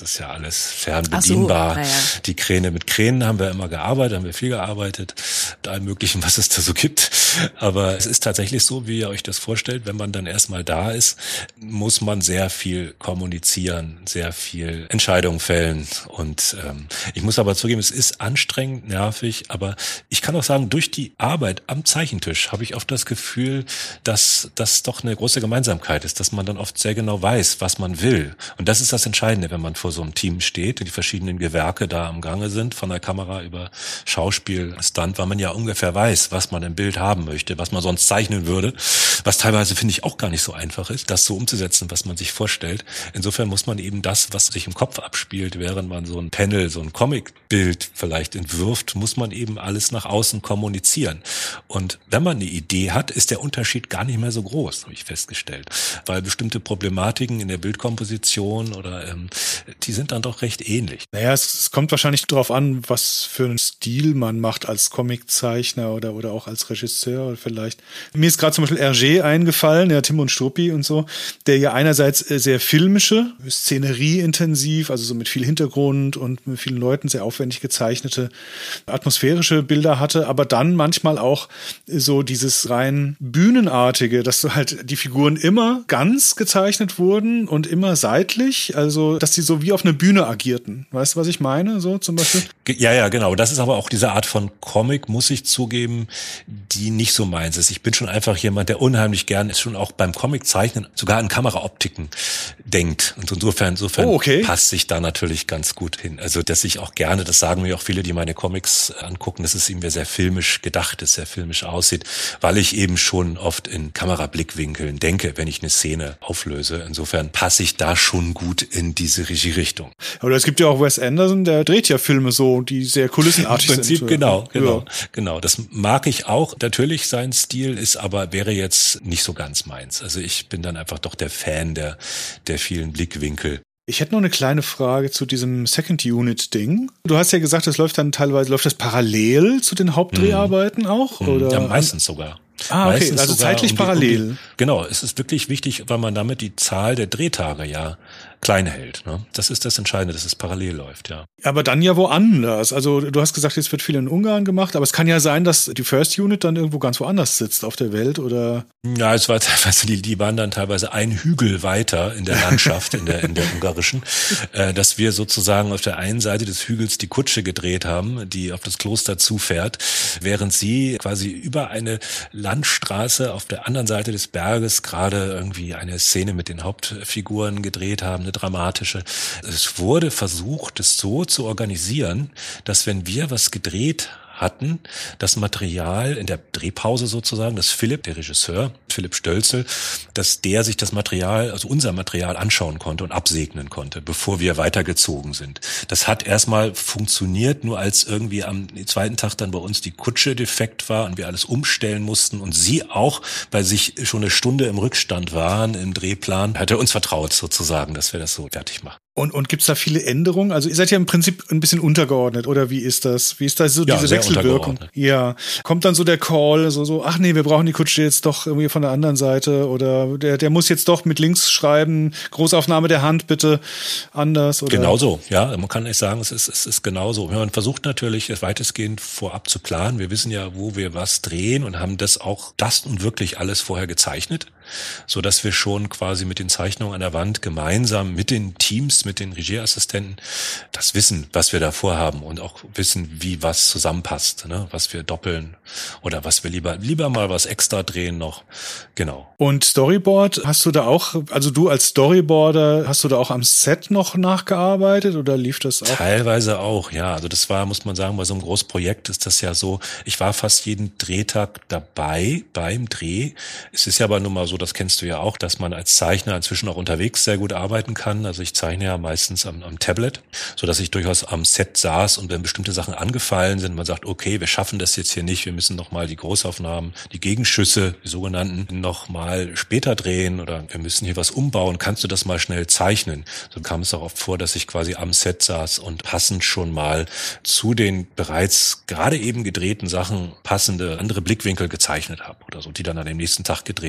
alles fernbedienbar. So, ja. Die Kräne, mit Kränen haben wir immer gearbeitet, haben wir viel gearbeitet, mit allem Möglichen, was es da so gibt. Aber es ist tatsächlich so, wie ihr euch das vorstellt, wenn man dann erstmal da ist, muss man sehr viel kommunizieren, sehr viel Entscheidungen fällen. Und ich muss aber zugeben, es ist anstrengend, nervig, aber ich kann auch sagen, durch die Arbeit am Zeichentisch habe ich oft das Gefühl, dass das doch eine große Gemeinsamkeit ist, dass man dann oft sehr genau weiß, was man will. Und das ist das Entscheidende, wenn man vor so einem Team steht und die verschiedenen Gewerke da am Gange sind, von der Kamera über Schauspiel, Stunt, weil man ja ungefähr weiß, was man im Bild haben möchte, was man sonst zeichnen würde, was teilweise, finde ich, auch gar nicht so einfach ist, das so umzusetzen, was man sich vorstellt. Insofern muss man eben das, was sich im Kopf abspielt, während man so ein Panel, so ein Comic-Bild vielleicht entwirft, muss man eben alles nach außen kommunizieren. Und wenn man eine Idee hat, ist der Unterschied gar nicht mehr so groß, habe ich festgestellt, weil bestimmte Problematiken in der Bildkomposition oder die sind dann doch recht ähnlich. Naja, es kommt wahrscheinlich darauf an, was für einen Stil man macht als Comiczeichner oder auch als Regisseur oder vielleicht. Mir ist gerade zum Beispiel Hergé eingefallen, ja, Tim und Struppi und so, der ja einerseits sehr filmische, szenerieintensiv, also so mit viel Hintergrund und mit vielen Leuten sehr aufwendig gezeichnete atmosphärische Bilder hatte, aber dann manchmal auch so dieses rein Bühnenartige, dass so halt die Figuren immer ganz gezeichnet wurden und immer seitlich, also dass die so wie auf einer Bühne agierten. Weißt du, was ich meine? So zum Beispiel? Ja, genau. Das ist aber auch diese Art von Comic, muss ich zugeben, die nicht so meins ist. Ich bin schon einfach jemand, der unheimlich gern ist, schon auch beim Comiczeichnen sogar an Kameraoptiken denkt. Und insofern passt sich da natürlich ganz gut hin. Also, dass ich auch gerne, das sagen mir auch viele, die meine Comics angucken, dass es eben sehr filmisch gedacht ist, sehr filmisch aussieht, weil ich eben schon oft in Kamerablickwinkeln denke, wenn ich eine Szene auflöse. Insofern passe ich da schon gut in diese Regierichtung. Aber es gibt ja auch Wes Anderson, der dreht ja Filme so, die sehr kulissenartig sind. Im Prinzip, genau. Das mag ich auch. Natürlich, sein Stil wäre jetzt nicht so ganz meins. Also ich bin dann einfach doch der Fan der vielen Blickwinkel. Ich hätte noch eine kleine Frage zu diesem Second-Unit-Ding. Du hast ja gesagt, läuft das parallel zu den Hauptdreharbeiten auch? Oder? Ja, meistens sogar. Okay, also zeitlich parallel. Genau, es ist wirklich wichtig, weil man damit die Zahl der Drehtage ja klein hält. Ne? Das ist das Entscheidende, dass es parallel läuft, ja. Aber dann ja woanders. Also du hast gesagt, jetzt wird viel in Ungarn gemacht, aber es kann ja sein, dass die First Unit dann irgendwo ganz woanders sitzt auf der Welt, oder? Ja, es war teilweise, die waren dann teilweise ein Hügel weiter in der Landschaft, in der ungarischen, dass wir sozusagen auf der einen Seite des Hügels die Kutsche gedreht haben, die auf das Kloster zufährt, während sie quasi über eine Landstraße auf der anderen Seite des Berges gerade irgendwie eine Szene mit den Hauptfiguren gedreht haben, eine dramatische. Es wurde versucht, es so zu organisieren, dass wenn wir was gedreht hatten, das Material in der Drehpause sozusagen, dass Philipp, der Regisseur, Philipp Stölzel, dass der sich das Material, also unser Material anschauen konnte und absegnen konnte, bevor wir weitergezogen sind. Das hat erstmal funktioniert, nur als irgendwie am zweiten Tag dann bei uns die Kutsche defekt war und wir alles umstellen mussten und sie auch, weil sich schon eine Stunde im Rückstand waren im Drehplan, hat er uns vertraut sozusagen, dass wir das so fertig machen. Und gibt's da viele Änderungen? Also ihr seid ja im Prinzip ein bisschen untergeordnet, oder wie ist das? Wie ist da so diese Wechselwirkung? Ja. Kommt dann so der Call, so, ach nee, wir brauchen die Kutsche jetzt doch irgendwie von der anderen Seite, oder der muss jetzt doch mit links schreiben, Großaufnahme der Hand bitte anders, oder? Genau so, ja. Man kann nicht sagen, es ist genau so. Man versucht natürlich, es weitestgehend vorab zu planen. Wir wissen ja, wo wir was drehen und haben das und wirklich alles vorher gezeichnet, so dass wir schon quasi mit den Zeichnungen an der Wand gemeinsam mit den Teams, mit den Regieassistenten das wissen, was wir da vorhaben und auch wissen, wie was zusammenpasst, ne? Was wir doppeln oder was wir lieber mal was extra drehen noch. Genau. Und Storyboard, hast du da auch, also du als Storyboarder, hast du da auch am Set noch nachgearbeitet oder lief das auch? Teilweise auch, ja. Also das war, muss man sagen, bei so einem Großprojekt ist das ja so, ich war fast jeden Drehtag dabei beim Dreh. Es ist ja aber nun mal so, das kennst du ja auch, dass man als Zeichner inzwischen auch unterwegs sehr gut arbeiten kann. Also ich zeichne ja meistens am Tablet, so dass ich durchaus am Set saß und wenn bestimmte Sachen angefallen sind, man sagt, okay, wir schaffen das jetzt hier nicht, wir müssen nochmal die Großaufnahmen, die Gegenschüsse, die sogenannten, nochmal später drehen oder wir müssen hier was umbauen, kannst du das mal schnell zeichnen? So kam es auch oft vor, dass ich quasi am Set saß und passend schon mal zu den bereits gerade eben gedrehten Sachen passende andere Blickwinkel gezeichnet habe oder so, die dann an dem nächsten Tag gedreht werden oder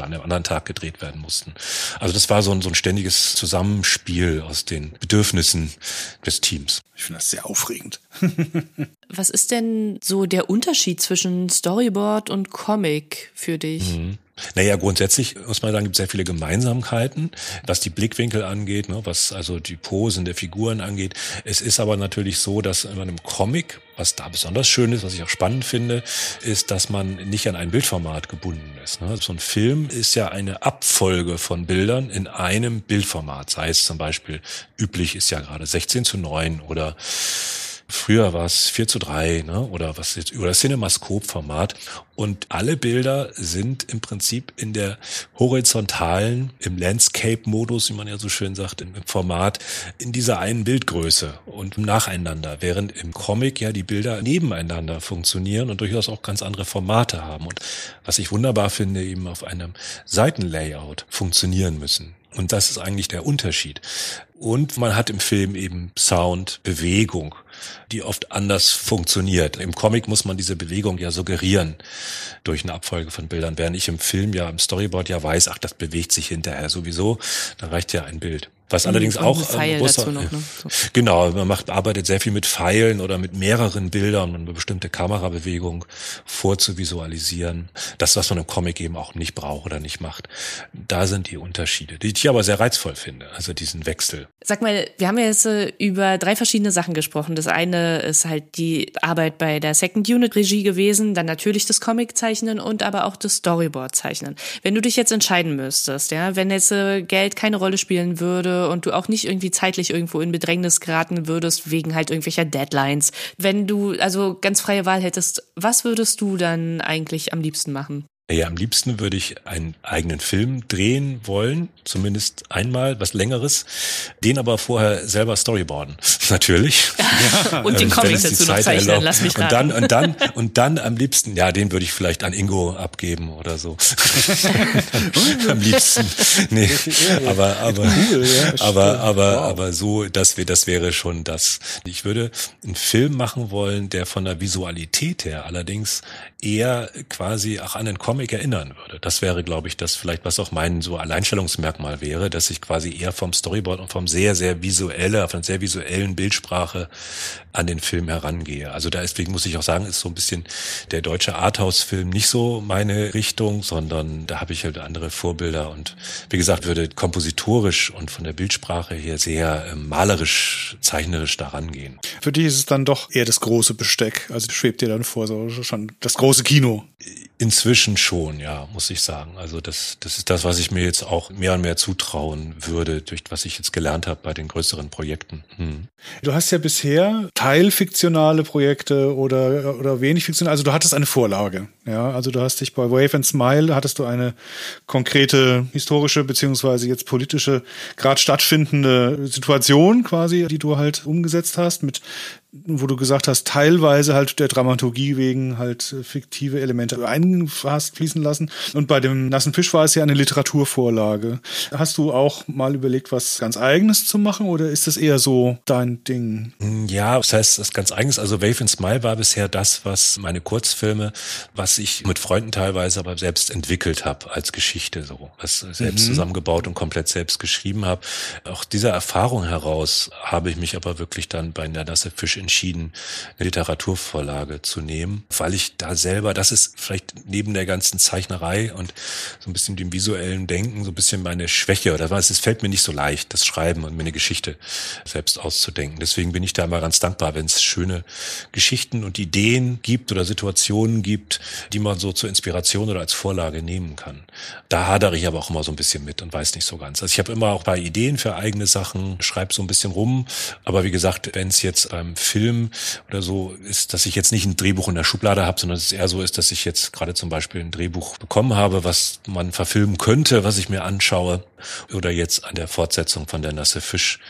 an einem anderen Tag gedreht werden mussten. Also das war so ein ständiges Zusammenspiel aus den Bedürfnissen des Teams. Ich finde das sehr aufregend. Was ist denn so der Unterschied zwischen Storyboard und Comic für dich? Naja, grundsätzlich muss man sagen, gibt es sehr viele Gemeinsamkeiten, was die Blickwinkel angeht, ne, was also die Posen der Figuren angeht. Es ist aber natürlich so, dass in einem Comic, was da besonders schön ist, was ich auch spannend finde, ist, dass man nicht an ein Bildformat gebunden ist. Ne. So ein Film ist ja eine Abfolge von Bildern in einem Bildformat. Sei es zum Beispiel, üblich ist ja gerade 16:9 oder früher war es 4:3, ne, oder CinemaScope-Format. Und alle Bilder sind im Prinzip in der horizontalen, im Landscape-Modus, wie man ja so schön sagt, im Format, in dieser einen Bildgröße und nacheinander. Während im Comic ja die Bilder nebeneinander funktionieren und durchaus auch ganz andere Formate haben. Und was ich wunderbar finde, eben auf einem Seitenlayout funktionieren müssen. Und das ist eigentlich der Unterschied. Und man hat im Film eben Sound, Bewegung, die oft anders funktioniert. Im Comic muss man diese Bewegung ja suggerieren durch eine Abfolge von Bildern, während ich im Film ja, im Storyboard ja weiß, ach, das bewegt sich hinterher sowieso, dann reicht ja ein Bild. Was allerdings auch dazu noch, ne? So. Genau, arbeitet sehr viel mit Pfeilen oder mit mehreren Bildern, um eine bestimmte Kamerabewegung vorzuvisualisieren. Das, was man im Comic eben auch nicht braucht oder nicht macht. Da sind die Unterschiede, die ich aber sehr reizvoll finde, also diesen Wechsel. Sag mal, wir haben ja jetzt über 3 verschiedene Sachen gesprochen. Das eine ist halt die Arbeit bei der Second Unit Regie gewesen, dann natürlich das Comic-Zeichnen und aber auch das Storyboard-Zeichnen. Wenn du dich jetzt entscheiden müsstest, ja, wenn jetzt Geld keine Rolle spielen würde und du auch nicht irgendwie zeitlich irgendwo in Bedrängnis geraten würdest wegen halt irgendwelcher Deadlines. Wenn du also ganz freie Wahl hättest, was würdest du dann eigentlich am liebsten machen? Ja, am liebsten würde ich einen eigenen Film drehen wollen, zumindest einmal, was Längeres, den aber vorher selber storyboarden, natürlich. Ja. Und den Comics dazu noch zeichnen, lass mich raten. Und dann am liebsten, ja, den würde ich vielleicht an Ingo abgeben oder so. Am liebsten. Nee, aber so, das wäre schon das. Ich würde einen Film machen wollen, der von der Visualität her allerdings eher quasi auch an den Comic erinnern würde. Das wäre, glaube ich, das vielleicht, was auch mein so Alleinstellungsmerkmal wäre, dass ich quasi eher vom Storyboard und von sehr visuellen Bildsprache an den Film herangehe. Also deswegen muss ich auch sagen, ist so ein bisschen der deutsche Arthouse-Film nicht so meine Richtung, sondern da habe ich halt andere Vorbilder und wie gesagt, würde kompositorisch und von der Bildsprache her sehr malerisch, zeichnerisch daran gehen. Für dich ist es dann doch eher das große Besteck, also schwebt dir dann vor, so schon das große Kino. Inzwischen schon, ja, muss ich sagen. Also das ist das, was ich mir jetzt auch mehr und mehr zutrauen würde, durch was ich jetzt gelernt habe bei den größeren Projekten. Du hast ja bisher teilfiktionale Projekte oder wenig fiktional, also du hattest eine Vorlage. Ja, also du hast dich bei Wave and Smile, hattest du eine konkrete historische beziehungsweise jetzt politische, gerade stattfindende Situation quasi, die du halt umgesetzt hast, wo du gesagt hast, teilweise halt der Dramaturgie wegen halt fiktive Elemente fließen lassen. Und bei dem Nassen Fisch war es ja eine Literaturvorlage. Hast du auch mal überlegt, was ganz Eigenes zu machen oder ist das eher so dein Ding? Ja, das heißt, das ganz Eigenes. Also Wave and Smile war bisher das, was meine Kurzfilme, was ich mit Freunden teilweise aber selbst entwickelt habe als Geschichte, so was selbst zusammengebaut und komplett selbst geschrieben habe. Auch dieser Erfahrung heraus habe ich mich aber wirklich dann bei der Nasse Fisch entschieden, eine Literaturvorlage zu nehmen, weil ich da selber, das ist vielleicht neben der ganzen Zeichnerei und so ein bisschen dem visuellen Denken so ein bisschen meine Schwäche oder was, es fällt mir nicht so leicht, das Schreiben und mir eine Geschichte selbst auszudenken. Deswegen bin ich da immer ganz dankbar, wenn es schöne Geschichten und Ideen gibt oder Situationen gibt, die man so zur Inspiration oder als Vorlage nehmen kann. Da hadere ich aber auch immer so ein bisschen mit und weiß nicht so ganz. Also ich habe immer auch bei Ideen für eigene Sachen, schreibe so ein bisschen rum, aber wie gesagt, wenn es jetzt Film oder so ist, dass ich jetzt nicht ein Drehbuch in der Schublade habe, sondern es eher so ist, dass ich jetzt gerade zum Beispiel ein Drehbuch bekommen habe, was man verfilmen könnte, was ich mir anschaue oder jetzt an der Fortsetzung von der Nasse Fisch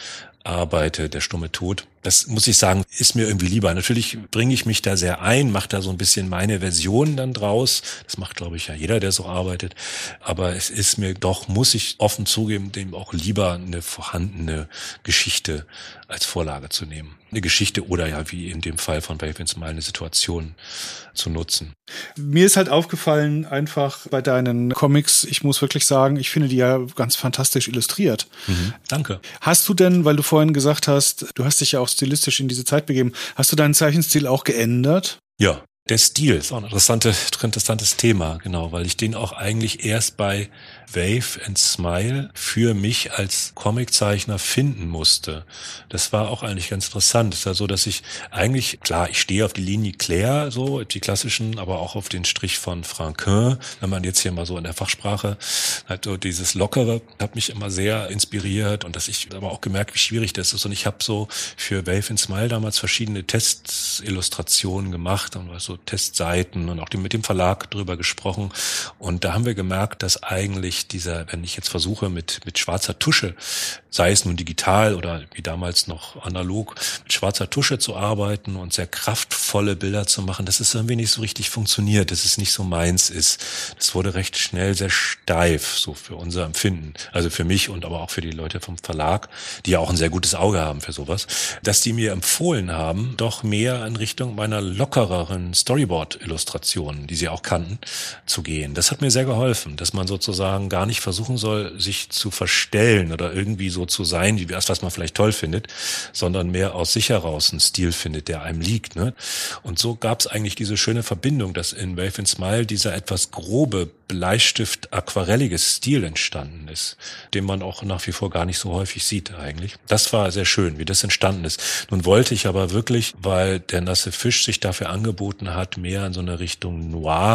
arbeite, Der stumme Tod. Das muss ich sagen, ist mir irgendwie lieber. Natürlich bringe ich mich da sehr ein, mache da so ein bisschen meine Version dann draus. Das macht, glaube ich, ja jeder, der so arbeitet. Aber es ist mir doch, muss ich offen zugeben, dem auch lieber eine vorhandene Geschichte als Vorlage zu nehmen. Eine Geschichte oder ja, wie in dem Fall von Wave in Smile, eine Situation zu nutzen. Mir ist halt aufgefallen, einfach bei deinen Comics, ich muss wirklich sagen, ich finde die ja ganz fantastisch illustriert. Danke. Hast du denn, weil du vorhin gesagt hast, du hast dich ja auch stilistisch in diese Zeit begeben, hast du deinen Zeichenstil auch geändert? Ja, der Stil ist auch ein interessantes Thema, genau, weil ich den auch eigentlich erst bei Wave and Smile für mich als Comiczeichner finden musste. Das war auch eigentlich ganz interessant. Es ist ja so, dass ich eigentlich, klar, ich stehe auf die Linie Claire, so, die klassischen, aber auch auf den Strich von Franquin, wenn man jetzt hier mal so in der Fachsprache halt so dieses Lockere, hat mich immer sehr inspiriert und dass ich aber auch gemerkt, wie schwierig das ist. Und ich habe so für Wave and Smile damals verschiedene Testillustrationen gemacht und so Testseiten und auch mit dem Verlag drüber gesprochen. Und da haben wir gemerkt, dass eigentlich wenn ich jetzt versuche mit schwarzer Tusche, sei es nun digital oder wie damals noch analog, mit schwarzer Tusche zu arbeiten und sehr kraftvolle Bilder zu machen, dass es irgendwie nicht so richtig funktioniert, dass es nicht so meins ist. Das wurde recht schnell sehr steif, so für unser Empfinden. Also für mich und aber auch für die Leute vom Verlag, die ja auch ein sehr gutes Auge haben für sowas, dass die mir empfohlen haben, doch mehr in Richtung meiner lockereren Storyboard-Illustrationen, die sie auch kannten, zu gehen. Das hat mir sehr geholfen, dass man sozusagen gar nicht versuchen soll, sich zu verstellen oder irgendwie so zu sein, wie das, was man vielleicht toll findet, sondern mehr aus sich heraus einen Stil findet, der einem liegt. Ne? Und so gab es eigentlich diese schöne Verbindung, dass in Wave and Smile dieser etwas grobe, Bleistift-aquarellige Stil entstanden ist, den man auch nach wie vor gar nicht so häufig sieht eigentlich. Das war sehr schön, wie das entstanden ist. Nun wollte ich aber wirklich, weil der nasse Fisch sich dafür angeboten hat, mehr in so eine Richtung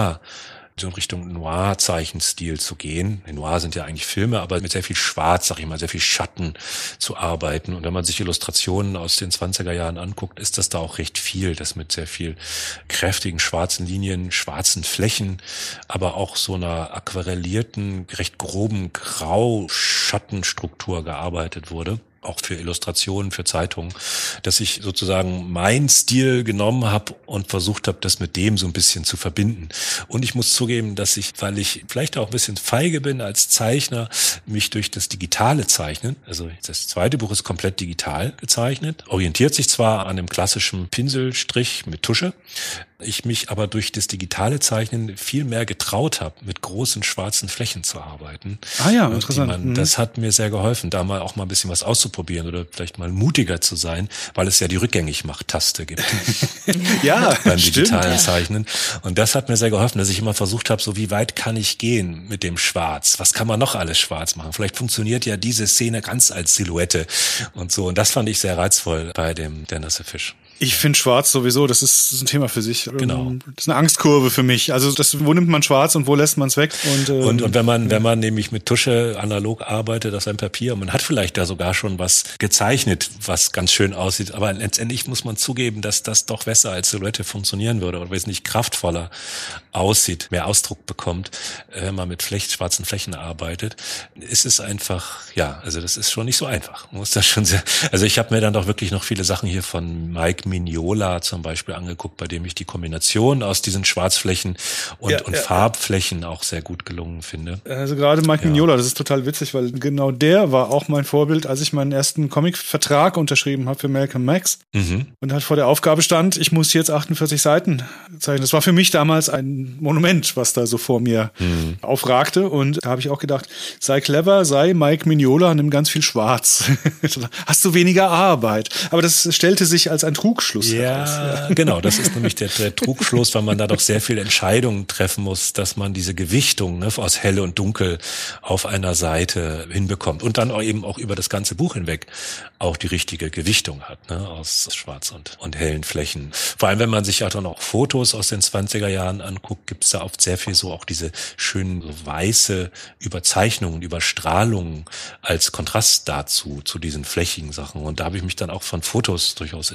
Noir-Zeichenstil zu gehen. Noir sind ja eigentlich Filme, aber mit sehr viel Schwarz, sag ich mal, sehr viel Schatten zu arbeiten. Und wenn man sich Illustrationen aus den 20er Jahren anguckt, ist das da auch recht viel, das mit sehr viel kräftigen schwarzen Linien, schwarzen Flächen, aber auch so einer aquarellierten, recht groben Grau-Schattenstruktur gearbeitet wurde. Auch für Illustrationen, für Zeitungen, dass ich sozusagen meinen Stil genommen habe und versucht habe, das mit dem so ein bisschen zu verbinden. Und ich muss zugeben, dass ich, weil ich vielleicht auch ein bisschen feige bin als Zeichner, mich durch das digitale Zeichnen, also das zweite Buch ist komplett digital gezeichnet, orientiert sich zwar an dem klassischen Pinselstrich mit Tusche, ich mich aber durch das digitale Zeichnen viel mehr getraut habe, mit großen schwarzen Flächen zu arbeiten. Ah ja, interessant. Das hat mir sehr geholfen, da mal auch mal ein bisschen was auszuprobieren oder vielleicht mal mutiger zu sein, weil es ja die Rückgängig-Macht-Taste gibt. Ja, beim digitalen Zeichnen. Und das hat mir sehr geholfen, dass ich immer versucht habe, so wie weit kann ich gehen mit dem Schwarz? Was kann man noch alles schwarz machen? Vielleicht funktioniert ja diese Szene ganz als Silhouette und so. Und das fand ich sehr reizvoll bei Der nasse Fisch. Ich finde Schwarz sowieso, das ist ein Thema für sich. Genau. Das ist eine Angstkurve für mich. Also wo nimmt man Schwarz und wo lässt man es weg? Und wenn man nämlich mit Tusche analog arbeitet auf einem Papier, man hat vielleicht da sogar schon was gezeichnet, was ganz schön aussieht, aber letztendlich muss man zugeben, dass das doch besser als Silhouette funktionieren würde oder wesentlich kraftvoller aussieht, mehr Ausdruck bekommt, wenn man mit schwarzen Flächen arbeitet. Ist es einfach, ja, also das ist schon nicht so einfach. Muss das schon also ich habe mir dann doch wirklich noch viele Sachen hier von Mike Mignola zum Beispiel angeguckt, bei dem ich die Kombination aus diesen Schwarzflächen und Farbflächen auch sehr gut gelungen finde. Also gerade Mike Mignola, das ist total witzig, weil genau der war auch mein Vorbild, als ich meinen ersten Comic-Vertrag unterschrieben habe für Malcolm Max und halt vor der Aufgabe stand, ich muss jetzt 48 Seiten zeichnen. Das war für mich damals ein Monument, was da so vor mir aufragte und da habe ich auch gedacht, sei clever, sei Mike Mignola, nimm ganz viel Schwarz. Hast du weniger Arbeit. Aber das stellte sich als ein Trugschluss heraus. Genau, das ist nämlich der Trugschluss, weil man da doch sehr viele Entscheidungen treffen muss, dass man diese Gewichtung aus hell und dunkel auf einer Seite hinbekommt und dann auch eben auch über das ganze Buch hinweg auch die richtige Gewichtung hat, aus schwarz und hellen Flächen. Vor allem, wenn man sich ja dann auch Fotos aus den 20er Jahren anguckt, gibt es da oft sehr viel so auch diese schönen so weiße Überzeichnungen, Überstrahlungen als Kontrast dazu, zu diesen flächigen Sachen. Und da habe ich mich dann auch von Fotos durchaus inspirieren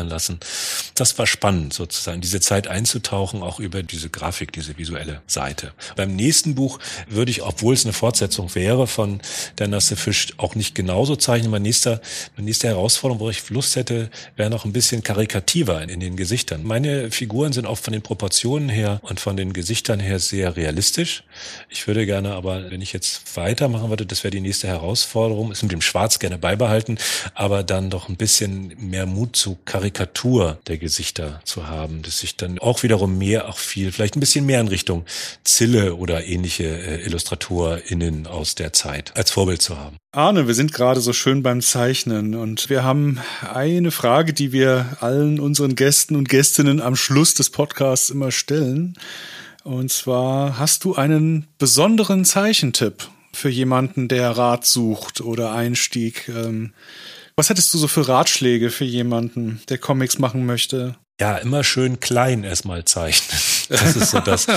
illustrieren lassen. Das war spannend, sozusagen, diese Zeit einzutauchen, auch über diese Grafik, diese visuelle Seite. Beim nächsten Buch würde ich, obwohl es eine Fortsetzung wäre von Der nasse Fisch, auch nicht genauso zeichnen. Meine nächste Herausforderung, wo ich Lust hätte, wäre noch ein bisschen karikativer in den Gesichtern. Meine Figuren sind auch von den Proportionen her und von den Gesichtern her sehr realistisch. Ich würde gerne aber, wenn ich jetzt weitermachen würde, das wäre die nächste Herausforderung, ist mit dem Schwarz gerne beibehalten, aber dann doch ein bisschen mehr Mut zu Karikatur der Gesichter zu haben, dass ich dann auch wiederum vielleicht ein bisschen mehr in Richtung Zille oder ähnliche IllustratorInnen aus der Zeit als Vorbild zu haben. Arne, wir sind gerade so schön beim Zeichnen und wir haben eine Frage, die wir allen unseren Gästen und Gästinnen am Schluss des Podcasts immer stellen. Und zwar, hast du einen besonderen Zeichentipp für jemanden, der Rat sucht oder Einstieg? Was hättest du so für Ratschläge für jemanden, der Comics machen möchte? Ja, immer schön klein erstmal zeichnen. Das ist so das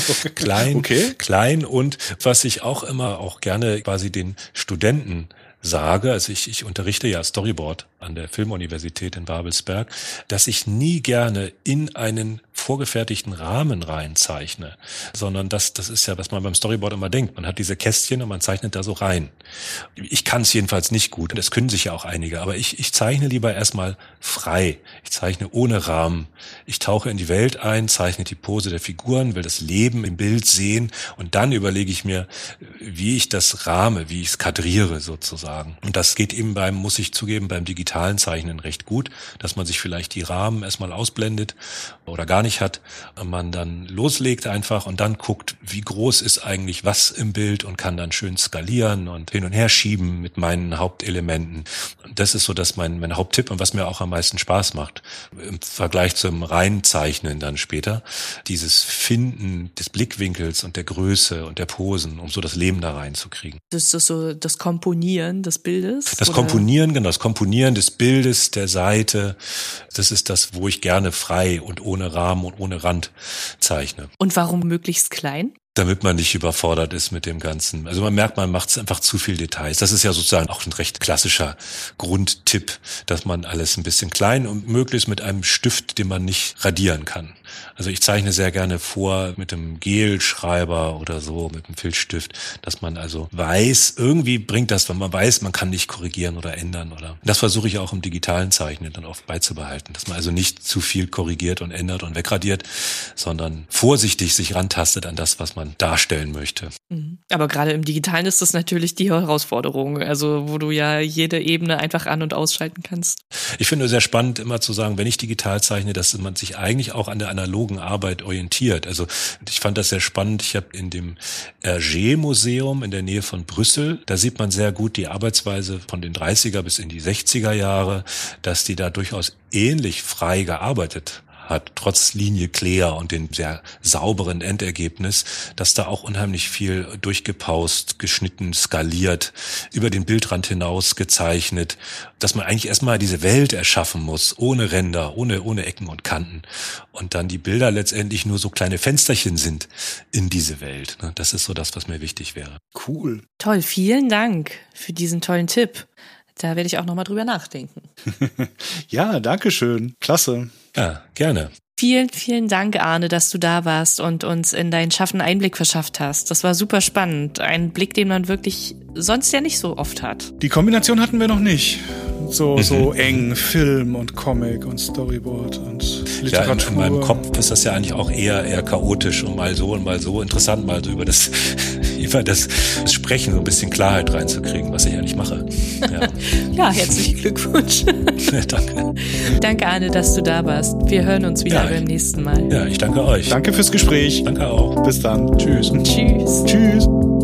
klein und was ich auch gerne quasi den Studenten sage, also ich unterrichte ja Storyboard an der Filmuniversität in Babelsberg, dass ich nie gerne in einen vorgefertigten Rahmen reinzeichne, sondern das ist ja, was man beim Storyboard immer denkt. Man hat diese Kästchen und man zeichnet da so rein. Ich kann es jedenfalls nicht gut, das können sich ja auch einige, aber ich zeichne lieber erstmal frei. Ich zeichne ohne Rahmen. Ich tauche in die Welt ein, zeichne die Pose der Figuren, will das Leben im Bild sehen und dann überlege ich mir, wie ich das rahme, wie ich es kadriere sozusagen. Und das geht eben muss ich zugeben, beim digitalen Zeichnen recht gut, dass man sich vielleicht die Rahmen erstmal ausblendet oder gar nicht hat, man dann loslegt einfach und dann guckt, wie groß ist eigentlich was im Bild und kann dann schön skalieren und hin und her schieben mit meinen Hauptelementen. Und das ist so, dass mein Haupttipp und was mir auch am meisten Spaß macht im Vergleich zum Reinzeichnen dann später, dieses Finden des Blickwinkels und der Größe und der Posen, um so das Leben da reinzukriegen. Das ist so das Komponieren des Bildes? Das Komponieren des Bildes, der Seite, das ist das, wo ich gerne frei und ohne Rahmen und ohne Rand zeichne. Und warum möglichst klein? Damit man nicht überfordert ist mit dem Ganzen. Also man merkt, man macht einfach zu viel Details. Das ist ja sozusagen auch ein recht klassischer Grundtipp, dass man alles ein bisschen klein und möglichst mit einem Stift, den man nicht radieren kann. Also ich zeichne sehr gerne vor mit einem Gelschreiber oder so, mit einem Filzstift, dass man also weiß, irgendwie bringt das, wenn man weiß, man kann nicht korrigieren oder ändern. Oder das versuche ich auch im digitalen Zeichnen dann oft beizubehalten, dass man also nicht zu viel korrigiert und ändert und wegradiert, sondern vorsichtig sich rantastet an das, was man darstellen möchte. Aber gerade im Digitalen ist das natürlich die Herausforderung, also wo du ja jede Ebene einfach an- und ausschalten kannst. Ich finde es sehr spannend, immer zu sagen, wenn ich digital zeichne, dass man sich eigentlich auch an der analogen Arbeit orientiert. Also ich fand das sehr spannend. Ich habe in dem Hergé-Museum in der Nähe von Brüssel, da sieht man sehr gut die Arbeitsweise von den 30er bis in die 60er Jahre, dass die da durchaus ähnlich frei gearbeitet hat, trotz Linie Clear und dem sehr sauberen Endergebnis, dass da auch unheimlich viel durchgepaust, geschnitten, skaliert, über den Bildrand hinaus gezeichnet, dass man eigentlich erstmal diese Welt erschaffen muss, ohne Ränder, ohne Ecken und Kanten. Und dann die Bilder letztendlich nur so kleine Fensterchen sind in diese Welt. Das ist so das, was mir wichtig wäre. Cool. Toll, vielen Dank für diesen tollen Tipp. Da werde ich auch nochmal drüber nachdenken. Ja, danke schön. Klasse. Ja, gerne. Vielen, vielen Dank, Arne, dass du da warst und uns in dein Schaffen Einblick verschafft hast. Das war super spannend. Ein Blick, den man wirklich sonst ja nicht so oft hat. Die Kombination hatten wir noch nicht. So eng, Film und Comic und Storyboard und Literatur. Ja, in meinem Kopf ist das ja eigentlich auch eher chaotisch und mal so interessant, mal so über das Sprechen so ein bisschen Klarheit reinzukriegen, was ich eigentlich mache. Ja, ja, herzlichen Glückwunsch. Ja, danke. Danke, Arne, dass du da warst. Wir hören uns wieder beim nächsten Mal. Ja, ich danke euch. Danke fürs Gespräch. Danke auch. Bis dann. Tschüss. Tschüss. Tschüss.